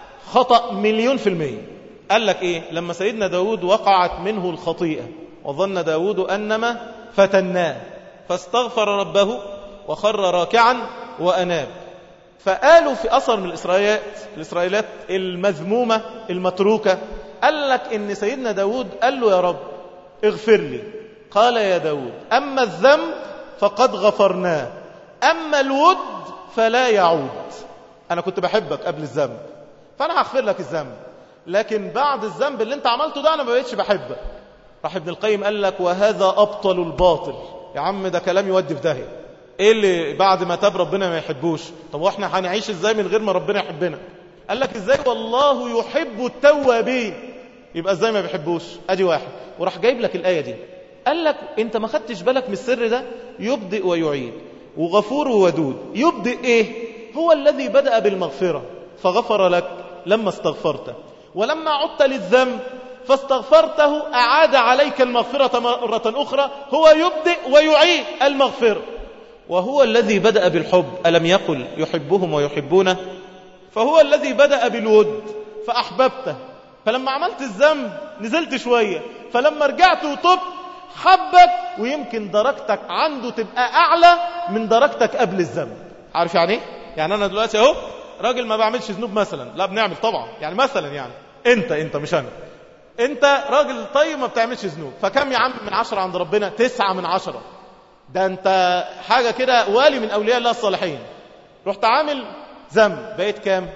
خطأ 1,000,000%. قال لك ايه؟ لما سيدنا داود وقعت منه الخطيئة وظن داود أنما فتناه فاستغفر ربه وخر راكعا وأناب. فقالوا في أثر من الإسرائيلات المذمومة المتروكة، قال لك إن سيدنا داود قال له يا رب اغفر لي. قال يا داود أما الذنب فقد غفرناه، أما الود فلا يعود. أنا كنت بحبك قبل الذنب فأنا هغفر لك الذنب، لكن بعد الذنب اللي انت عملته ده أنا ما بقيتش بحبك. راح ابن القيم قال لك وهذا أبطل الباطل. يا عم ده كلام يودي في داهية. ايه اللي بعد ما تاب ربنا ما يحبوش؟ طب واحنا هنعيش ازاي من غير ما ربنا يحبنا؟ قال لك ازاي؟ والله يحب التوابين. يبقى ازاي ما بيحبوش؟ ادي واحد. وراح جايب لك الآية دي، قال لك انت ما خدتش بالك من السر ده؟ يبدئ ويعيد وغفور وودود. يبدئ ايه؟ هو الذي بدأ بالمغفرة فغفر لك لما استغفرته، ولما عدت للذنب فاستغفرته أعاد عليك المغفرة مرة أخرى. هو يبدئ ويعيد المغفرة. وهو الذي بدأ بالحب، ألم يقل يحبهم ويحبونه؟ فهو الذي بدأ بالود فأحببته، فلما عملت الذنب نزلت شوية، فلما رجعت وتبت حبك، ويمكن درجتك عنده تبقى أعلى من درجتك قبل الذنب. عارف يعني ايه؟ يعني أنا دلوقتي اهو راجل ما بعملش ذنوب مثلا، لا بنعمل طبعا، يعني مثلا يعني انت مش انا، انت راجل طيب ما بتعملش ذنوب، فكم يا عم من 10 عند ربنا؟ 9 من 10. ده انت حاجة كده والي من أولياء الله الصالحين. رحت عامل ذنب بقيت كام؟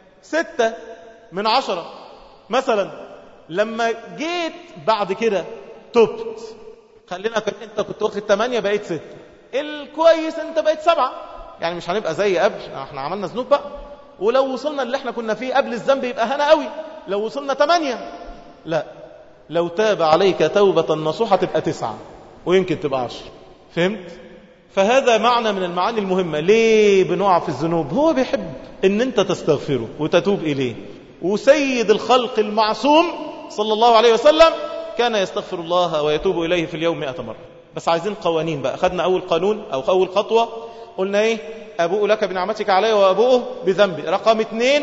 6 من 10 مثلا. لما جيت بعد كده تبت، خلينا انت كنت واخد 8 بقيت 6، الكويس انت بقيت 7. يعني مش هنبقى زي قبل، احنا عملنا ذنوب بقى. ولو وصلنا اللي احنا كنا فيه قبل الذنب يبقى هنا قوي. لو وصلنا 8 لا، لو تاب عليك توبة نصوحة تبقى 9 ويمكن تبقى 10. فهمت؟ فهذا معنى من المعاني المهمة. ليه بنقع في الذنوب؟ هو بيحب ان انت تستغفره وتتوب اليه. وسيد الخلق المعصوم صلى الله عليه وسلم كان يستغفر الله ويتوب اليه في اليوم 100 مرة. بس عايزين قوانين بقى. خدنا اول قانون او اول خطوة، قلنا ايه؟ ابوء لك بنعمتك علي وابوء بذنبي. رقم 2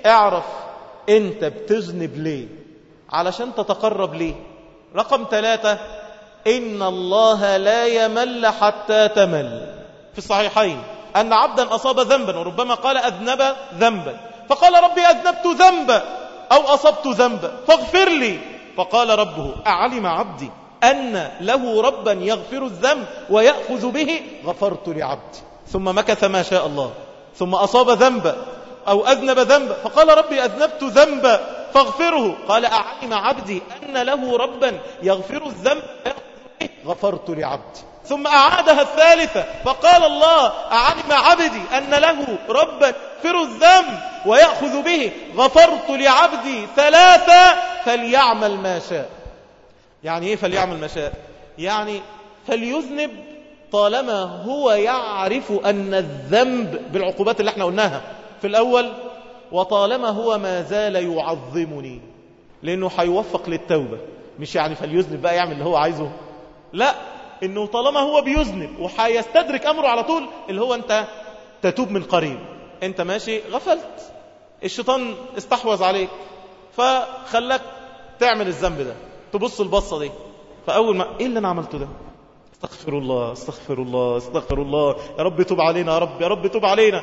اعرف انت بتذنب ليه علشان تتقرب ليه. رقم 3، إن الله لا يمل حتى تمل. في الصحيحين أن عبدا أصاب ذنبا، وربما قال أذنب ذنبا، فقال ربي أذنبت ذنبا أو أصبت ذنبا فاغفر لي، فقال ربه أعلم عبدي أن له ربا يغفر الذنب ويأخذ به، غفرت لعبدي. ثم مكث ما شاء الله، ثم أصاب ذنبا أو أذنب ذنبا، فقال ربي أذنبت ذنبا فاغفره، قال أعلم عبدي أن له ربا يغفر الذنب غفرت لعبدي. ثم أعادها الثالثة، فقال الله أعلم عبدي أن له ربا يغفر الذنب ويأخذ به، غفرت لعبدي 3 فليعمل ما شاء. يعني إيه فليعمل ما شاء؟ يعني فليذنب طالما هو يعرف أن الذنب بالعقوبات اللي احنا قلناها في الأول، وطالما هو ما زال يعظمني، لأنه حيوفق للتوبة. مش يعني فليذنب بقى يعمل اللي هو عايزه، لا، إنه طالما هو بيذنب وحيستدرك أمره على طول، اللي هو أنت تتوب من قريب، أنت ماشي غفلت، الشيطان استحوذ عليك فخلاك تعمل الذنب ده، تبص البصة دي، فأول ما إيه اللي أنا عملته ده؟ استغفر الله استغفر الله استغفر الله، يا رب توب علينا، يا رب يا رب توب علينا.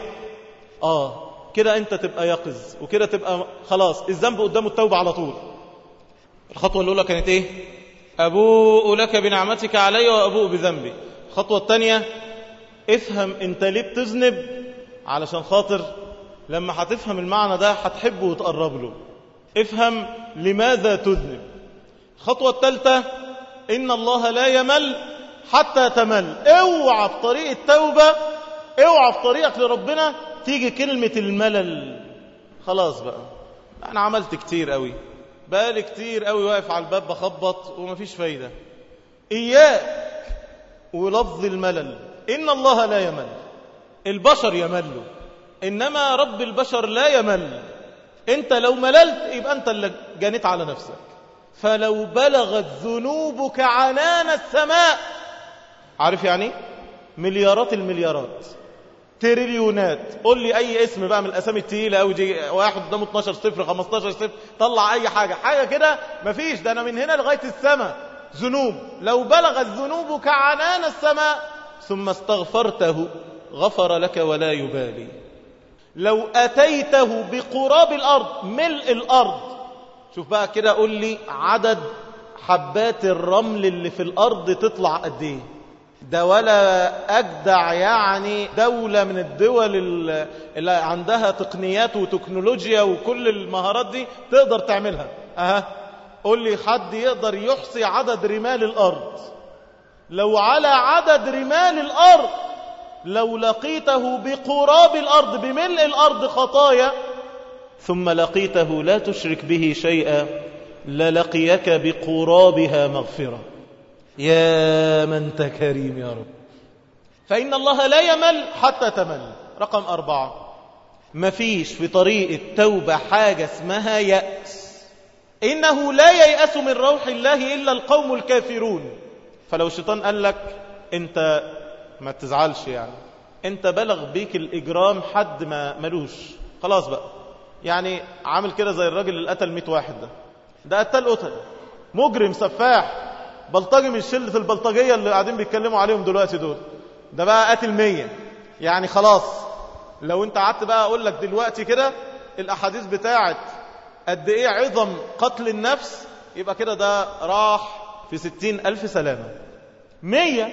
كده أنت تبقى يقظ، وكده تبقى خلاص الذنب قدامه التوبة على طول. الخطوة الأولى كانت إيه؟ أبوء لك بنعمتك علي وأبوء بذنبي. الخطوة الثانية، افهم أنت ليه بتذنب، علشان خاطر لما هتفهم المعنى ده هتحبه وتقرب له. افهم لماذا تذنب. الخطوة الثالثة، إن الله لا يمل حتى تمل. اوعى في طريق التوبة، اوعى في طريقك لربنا تيجي كلمة الملل. خلاص بقى أنا عملت كتير قوي، بقالي كتير قوي واقف على الباب بخبط ومفيش فايدة. إياك ولفظ الملل. إن الله لا يمل. البشر يملوا، إنما رب البشر لا يمل. أنت لو مللت يبقى أنت اللي جانت على نفسك. فلو بلغت ذنوبك عنان السماء، عارف يعني مليارات المليارات، تريليونات، قول لي أي اسم بقى من الأسامي التقيلة أو دي واحد قدامه 12 صفر 15 صفر، طلع أي حاجة كده، مفيش. ده أنا من هنا لغاية السماء ذنوب. لو بلغت ذنوبك عنان السماء ثم استغفرته غفر لك ولا يبالي. لو أتيته بقراب الأرض، ملء الأرض، شوف بقى كده قول لي عدد حبات الرمل اللي في الأرض تطلع قد ايه؟ ده ولا أجدع يعني دولة من الدول اللي عندها تقنيات وتكنولوجيا وكل المهارات دي تقدر تعملها. قول لي حد يقدر يحصي عدد رمال الأرض. لو على عدد رمال الأرض، لو لقيته بقراب الأرض، بملء الأرض خطايا، ثم لقيته لا تشرك به شيئا، للقيك بقرابها مغفرة. يا من أنت كريم يا رب. فإن الله لا يمل حتى تمل. رقم 4، مفيش في طريق التوبة حاجة اسمها يأس. إنه لا ييأس من روح الله إلا القوم الكافرون. فلو الشيطان قال لك أنت ما تزعلش، يعني أنت بلغ بيك الإجرام حد ما ملوش، خلاص بقى، يعني عامل كده زي الراجل اللي قتل 100 واحد، ده قتل مجرم سفاح بلطجي من شلة البلطجية اللي قاعدين بيتكلموا عليهم دلوقتي دول، ده بقى قتل 100. يعني خلاص لو انت قعدت بقى اقول لك دلوقتي كده الاحاديث بتاعت قد ايه عظم قتل النفس، يبقى كده ده راح في 60,000 سلامة. 100.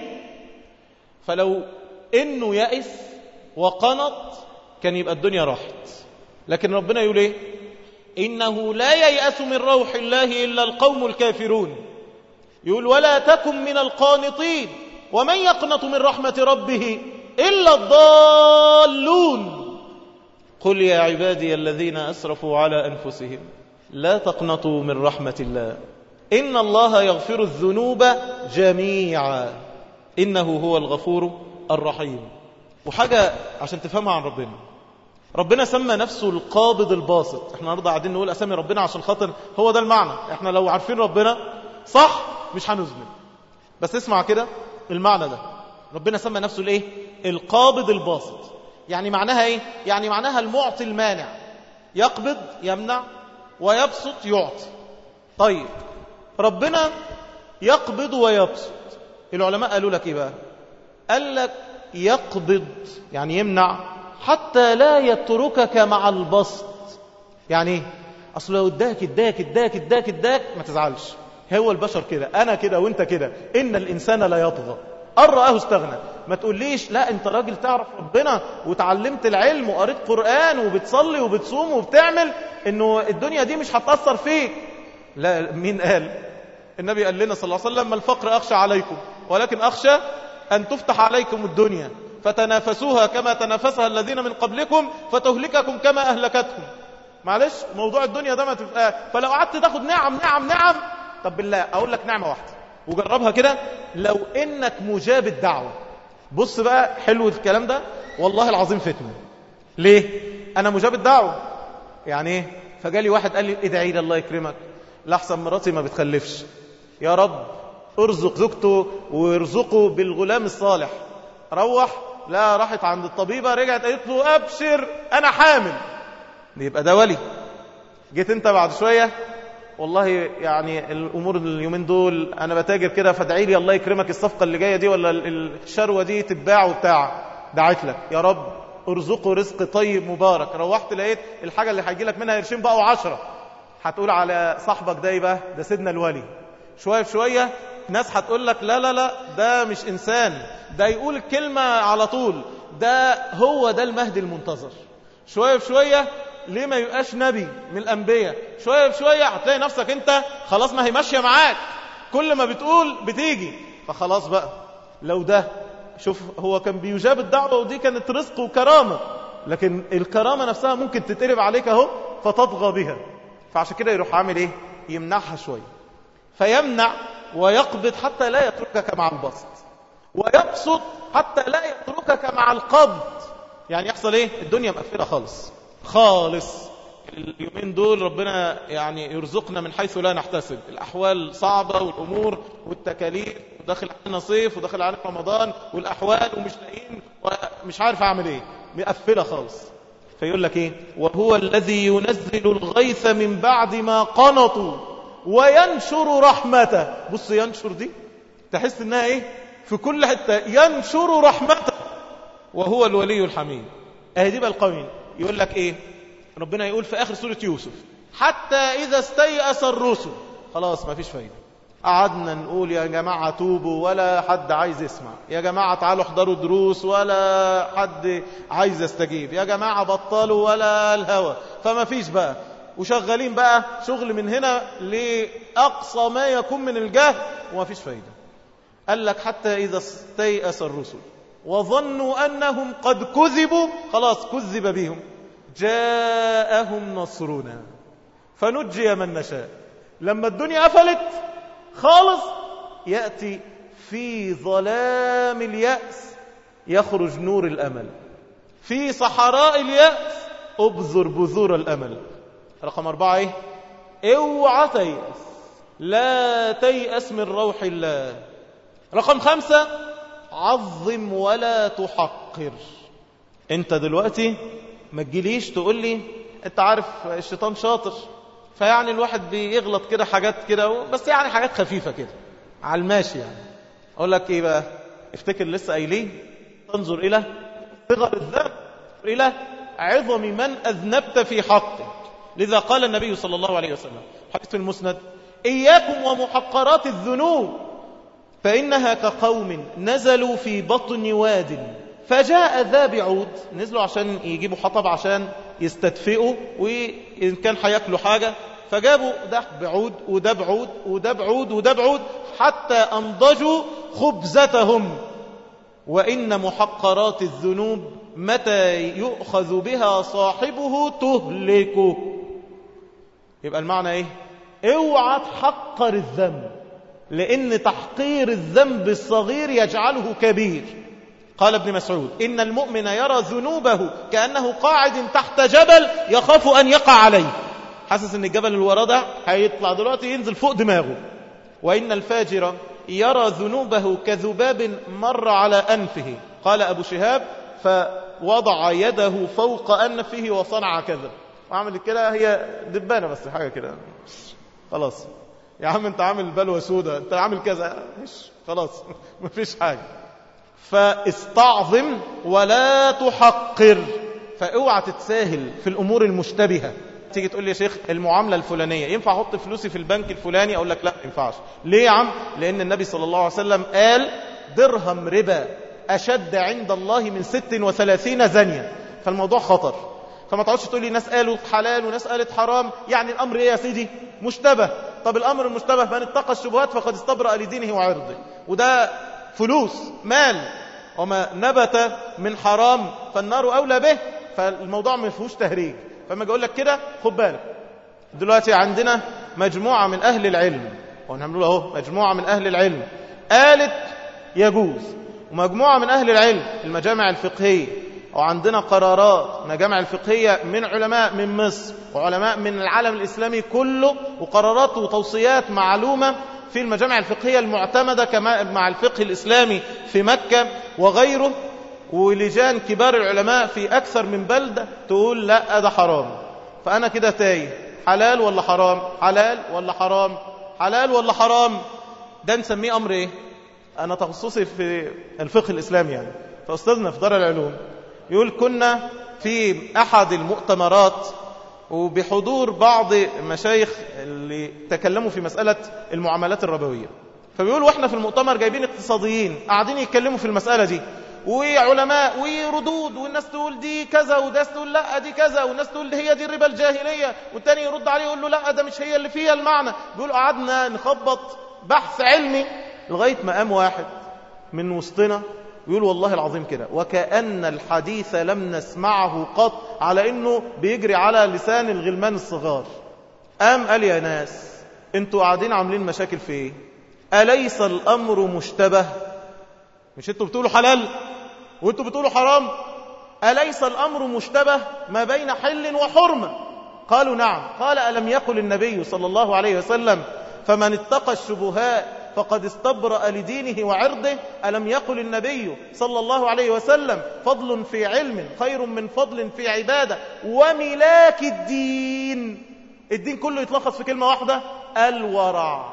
فلو انه يأس وقنط كان يبقى الدنيا راحت. لكن ربنا يقول ايه؟ إنه لا ييأس من روح الله إلا القوم الكافرون. يقول ولا تكن من القانطين، ومن يقنط من رحمة ربه إلا الضالون. قل يا عبادي الذين أسرفوا على أنفسهم لا تقنطوا من رحمة الله إن الله يغفر الذنوب جميعا إنه هو الغفور الرحيم. وحاجة عشان تفهمها عن ربنا سمى نفسه القابض الباسط. احنا النهارده قاعدين نقول اسامي ربنا عشان خاطر هو ده المعنى. احنا لو عارفين ربنا صح مش هنذنب. بس اسمع كده المعنى ده، ربنا سمى نفسه الايه؟ القابض الباسط. يعني معناها ايه؟ يعني معناها المعطي المانع. يقبض يمنع ويبسط يعطي. طيب ربنا يقبض ويبسط، العلماء قالوا لك ايه بقى؟ قال لك يقبض يعني يمنع حتى لا يتركك مع البسط. يعني ايه؟ اصل لو اداك ما تزعلش، هو البشر كده، انا كده وانت كده، ان الانسان لا يطغى ان رآه استغنى. ما تقوليش لا انت راجل تعرف ربنا وتعلمت العلم وقريت قرآن وبتصلي وبتصوم وبتعمل، انه الدنيا دي مش هتأثر فيك. لا، مين قال؟ النبي قال لنا صلى الله عليه وسلم: ما الفقر أخشى عليكم ولكن أخشى أن تفتح عليكم الدنيا فتنافسوها كما تنافسها الذين من قبلكم فتهلككم كما أهلكتهم. معلش، موضوع الدنيا ده ما تبقى، فلو قعدت تاخد نعم. طب بالله أقول لك نعمة واحدة وجربها كده، لو إنك مجاب الدعوة. بص بقى، حلو الكلام ده والله العظيم فتنة. ليه؟ أنا مجاب الدعوة يعني إيه؟ فجالي واحد قال لي ادعي لي الله يكرمك لحسن مراتي ما بتخلفش، يا رب ارزق زوجته وارزقه بالغلام الصالح. روح، لا، راحت عند الطبيبة، رجعت قالت له أبشر أنا حامل. يبقى ده ولي. جيت انت بعد شوية، والله يعني الأمور اليومين دول أنا بتاجر كده، فادعي لي الله يكرمك الصفقة اللي جاية دي ولا الشروة دي تتباع وبتاع. دعيت لك يا رب ارزقه رزق طيب مبارك. روحت لقيت الحاجة اللي هيجي لك منها قرشين بقوا 10. هتقول على صاحبك ده يبقى ده سيدنا الولي. شوية بشوية ناس هتقول لك لا ده مش إنسان، ده يقول الكلمة على طول، ده هو ده المهدي المنتظر. شوية بشوية ليه ما يبقاش نبي من الأنبياء؟ شوية بشوية هتلاقي نفسك انت خلاص ما هي ماشية معاك، كل ما بتقول بتيجي. فخلاص بقى، لو ده شوف هو كان بيجاب الدعوة ودي كانت رزق وكرامة، لكن الكرامة نفسها ممكن تتقلب عليك اهو فتطغى بها. فعشان كده يروح عامل ايه؟ يمنعها شوية. فيمنع ويقبض حتى لا يتركك مع البسط، ويبسط حتى لا يتركك مع القبض. يعني يحصل ايه؟ الدنيا مقفلة خالص. اليومين دول ربنا يعني يرزقنا من حيث لا نحتسب، الأحوال صعبة والأمور والتكاليف، وداخل علينا صيف وداخل علينا رمضان والأحوال ومش لاقيين ومش عارف أعمل ايه، مقفلة خالص. فيقول لك ايه؟ وهو الذي ينزل الغيث من بعد ما قنطوا وينشر رحمته. بص، ينشر دي تحس انها ايه؟ في كل حتة ينشر رحمته، وهو الولي الحميد. اهي بقى القوي. يقول لك ايه؟ ربنا يقول في اخر سورة يوسف: حتى اذا استيأس الرسل. خلاص ما فيش فايدة. قعدنا نقول يا جماعة توبوا ولا حد عايز يسمع، يا جماعة تعالوا احضروا دروس ولا حد عايز يستجيب، يا جماعة بطلوا ولا الهوى. فما فيش بقى، وشغالين بقى شغل من هنا لأقصى ما يكون من الجهل وما فيش فايدة. قال لك حتى إذا استيأس الرسل وظنوا أنهم قد كذبوا، خلاص كذب بهم، جاءهم نصرنا فنجي من نشاء. لما الدنيا قفلت خالص يأتي في ظلام اليأس يخرج نور الأمل، في صحراء اليأس أبذر بذور الأمل. رقم 4 ايه؟ اوعى تيأس، لا تيأس من روح الله. رقم 5 عظم ولا تحقر. انت دلوقتي ما تجيليش تقول لي انت عارف الشيطان شاطر، فيعني الواحد بيغلط كده حاجات كده، بس يعني حاجات خفيفة كده على الماشي. يعني اقول لك ايه بقى؟ افتكر لسه قايلين تنظر الى صغر الذنب الى عظم من اذنبت في حقه. لذا قال النبي صلى الله عليه وسلم حديث المسند: إياكم ومحقرات الذنوب فإنها كقوم نزلوا في بطن واد فجاء ذا بعود. نزلوا عشان يجيبوا حطب عشان يستدفئوا وإن كان هياكلوا حاجة، فجابوا ده بعود وده بعود وده بعود وده بعود حتى أنضجوا خبزتهم. وإن محقرات الذنوب متى يؤخذ بها صاحبه تهلكه. يبقى المعنى ايه؟ اوعى تحقر الذنب، لأن تحقير الذنب الصغير يجعله كبير. قال ابن مسعود: إن المؤمن يرى ذنوبه كأنه قاعد تحت جبل يخاف أن يقع عليه. حاسس ان الجبل اللي وراه ده هيطلع دلوقتي ينزل فوق دماغه. وإن الفاجر يرى ذنوبه كذباب مر على أنفه. قال أبو شهاب: فوضع يده فوق أنفه وصنع كذا. وأعمل كده هي دبانة بس حاجة كده خلاص. يا عم أنت عامل بلوى سودة، أنت عامل كذا، خلاص مفيش حاجة. فاستعظم ولا تحقر. فاوعى تتساهل في الأمور المشتبهة. تيجي تقول لي يا شيخ المعاملة الفلانية ينفع أحط فلوسي في البنك الفلاني؟ أقول لك لا ما ينفعش. ليه يا عم؟ لأن النبي صلى الله عليه وسلم قال درهم ربا أشد عند الله من 36 زانية. فالموضوع خطر. فما تقعدش تقول لي ناس قالوا حلال وناس قالت حرام، يعني الأمر إيه يا سيدي؟ مشتبه. طب الأمر المشتبه من اتقى الشبهات فقد استبرأ لدينه وعرضه، وده فلوس مال، وما نبت من حرام فالنار أولى به. فالموضوع ما فيهوش تهريج. فما اقول لك كده خد بالك. دلوقتي عندنا مجموعة من أهل العلم، ونعمل له اهو مجموعة من أهل العلم قالت يجوز، ومجموعة من أهل العلم المجامع الفقهية، وعندنا قرارات مجامع الفقهية من علماء من مصر وعلماء من العالم الإسلامي كله، وقرارات وتوصيات معلومة في المجامع الفقهية المعتمدة كما مع الفقه الإسلامي في مكة وغيره، ولجان كبار العلماء في أكثر من بلدة تقول لا ده حرام. فأنا كده تايه، حلال ولا حرام؟ حلال ولا حرام؟ حلال ولا حرام؟ ده نسميه أمر إيه؟ أنا تخصصي في الفقه الإسلامي يعني، فأستاذنا في دار العلوم يقول كنا في أحد المؤتمرات وبحضور بعض مشايخ اللي تكلموا في مسألة المعاملات الربوية، فبيقول واحنا في المؤتمر جايبين اقتصاديين قاعدين يتكلموا في المسألة دي، وعلماء وردود، والناس تقول دي كذا وناس تقول لا دي كذا، والناس تقول هي دي الربا الجاهلية، والتاني يرد عليه يقول له لا ده مش هي اللي فيها المعنى. بيقول قعدنا نخبط بحث علمي لغاية ما قام واحد من وسطنا يقول والله العظيم كده وكأن الحديث لم نسمعه قط، على انه بيجري على لسان الغلمان الصغار. قام قال يا ناس انتوا قاعدين عاملين مشاكل في ايه؟ أليس الأمر مشتبه؟ مش انتوا بتقولوا حلال وانتوا بتقولوا حرام؟ أليس الأمر مشتبه ما بين حل وحرمة؟ قالوا نعم. قال ألم يقل النبي صلى الله عليه وسلم فمن اتقى الشبهات فقد استبرأ لدينه وعرضه؟ ألم يقل النبي صلى الله عليه وسلم فضل في علم خير من فضل في عبادة وملاك الدين؟ الدين كله يتلخص في كلمة واحدة، الورع.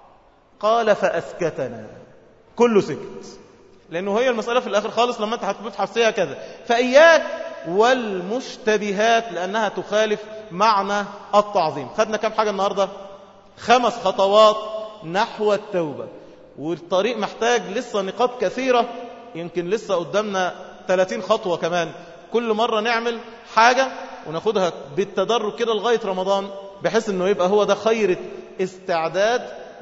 قال فأسكتنا، كله سكت، لأنه هي المسألة في الآخر خالص لما أنت هتبحث فيها كذا. فإياك والمشتبهات لأنها تخالف معنى التعظيم. خدنا كم حاجة النهاردة؟ 5 خطوات نحو التوبة، والطريق محتاج لسه نقاط كثيرة، يمكن لسه قدامنا 30 خطوة كمان. كل مرة نعمل حاجة وناخدها بالتدرج كده لغاية رمضان، بحيث أنه يبقى هو ده خير استعداد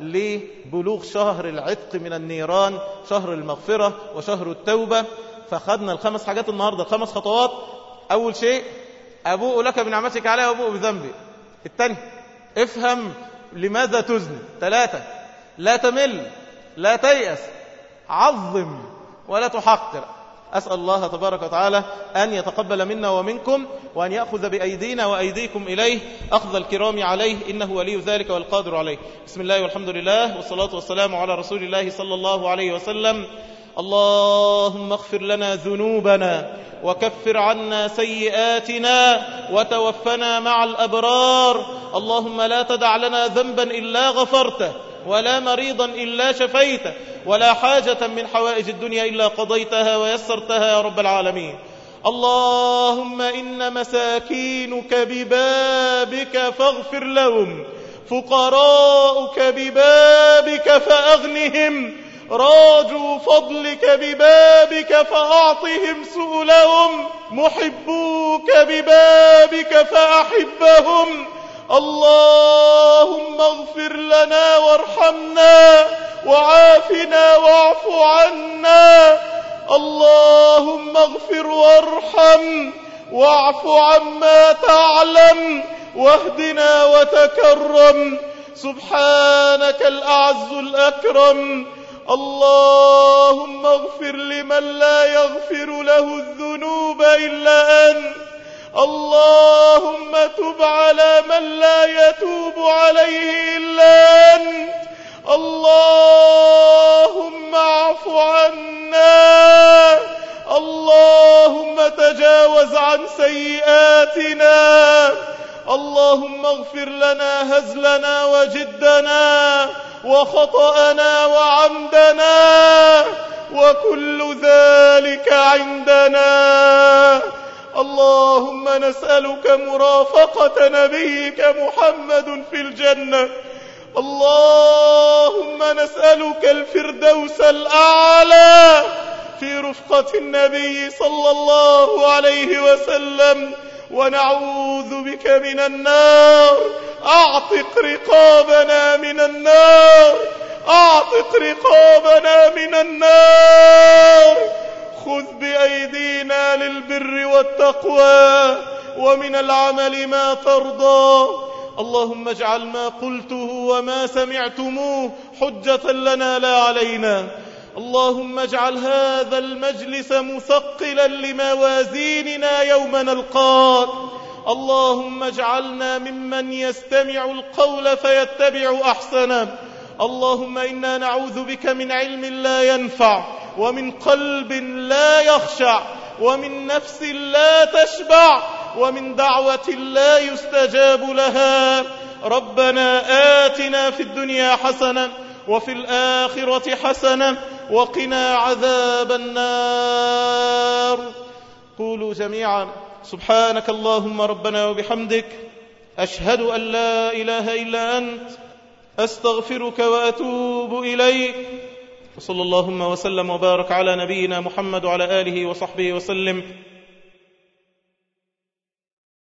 لبلوغ شهر العتق من النيران، شهر المغفرة وشهر التوبة. فخدنا ال5 حاجات النهاردة، 5 خطوات. أول شيء أبوء لك بنعمتك علي وأبوء بذنبي. الثاني افهم لماذا تزني. 3 لا تمل، لا تيأس، عظم ولا تحقر. أسأل الله تبارك وتعالى أن يتقبل منا ومنكم، وأن يأخذ بأيدينا وأيديكم إليه أخذ الكرام عليه، إنه ولي ذلك والقادر عليه. بسم الله والحمد لله والصلاة والسلام على رسول الله صلى الله عليه وسلم. اللهم اغفر لنا ذنوبنا وكفر عنا سيئاتنا وتوفنا مع الأبرار. اللهم لا تدع لنا ذنبا إلا غفرته، ولا مريضا إلا شفيته، ولا حاجة من حوائج الدنيا إلا قضيتها ويسرتها يا رب العالمين. اللهم إن مساكينك ببابك فاغفر لهم، فقراؤك ببابك فأغنهم، راجوا فضلك ببابك فأعطهم سؤلهم، محبوك ببابك فأحبهم. اللهم اغفر لنا وارحمنا وعافنا واعف عنا. اللهم اغفر وارحم واعف عما تعلم واهدنا وتكرم. سبحانك الأعز الأكرم. اللهم اغفر لمن لا يغفر له الذنوب إلا أنت. اللهم تب على من لا يتوب عليه إلا أنت. اللهم اعف عنا. اللهم تجاوز عن سيئاتنا. اللهم اغفر لنا هزلنا وجدنا وخطأنا وعمدنا وكل ذلك عندنا. اللهم نسألك مرافقة نبيك محمد في الجنة. اللهم نسألك الفردوس الأعلى في رفقة النبي صلى الله عليه وسلم، ونعوذ بك من النار. أعتق رقابنا من النار، أعتق رقابنا من النار. خذ بأيدينا للبر والتقوى ومن العمل ما ترضى. اللهم اجعل ما قلته وما سمعتموه حجة لنا لا علينا. اللهم اجعل هذا المجلس مثقلا لموازيننا يوم نلقاك. اللهم اجعلنا ممن يستمع القول فيتبع أحسنه. اللهم إنا نعوذ بك من علم لا ينفع، ومن قلب لا يخشع، ومن نفس لا تشبع، ومن دعوة لا يستجاب لها. ربنا آتنا في الدنيا حسنة وفي الآخرة حسنة وقنا عذاب النار. قولوا جميعا سبحانك اللهم ربنا وبحمدك، أشهد أن لا إله إلا أنت، أستغفرك وأتوب إليك. وصلى اللهم وسلم وبارك على نبينا محمد وعلى آله وصحبه وسلم.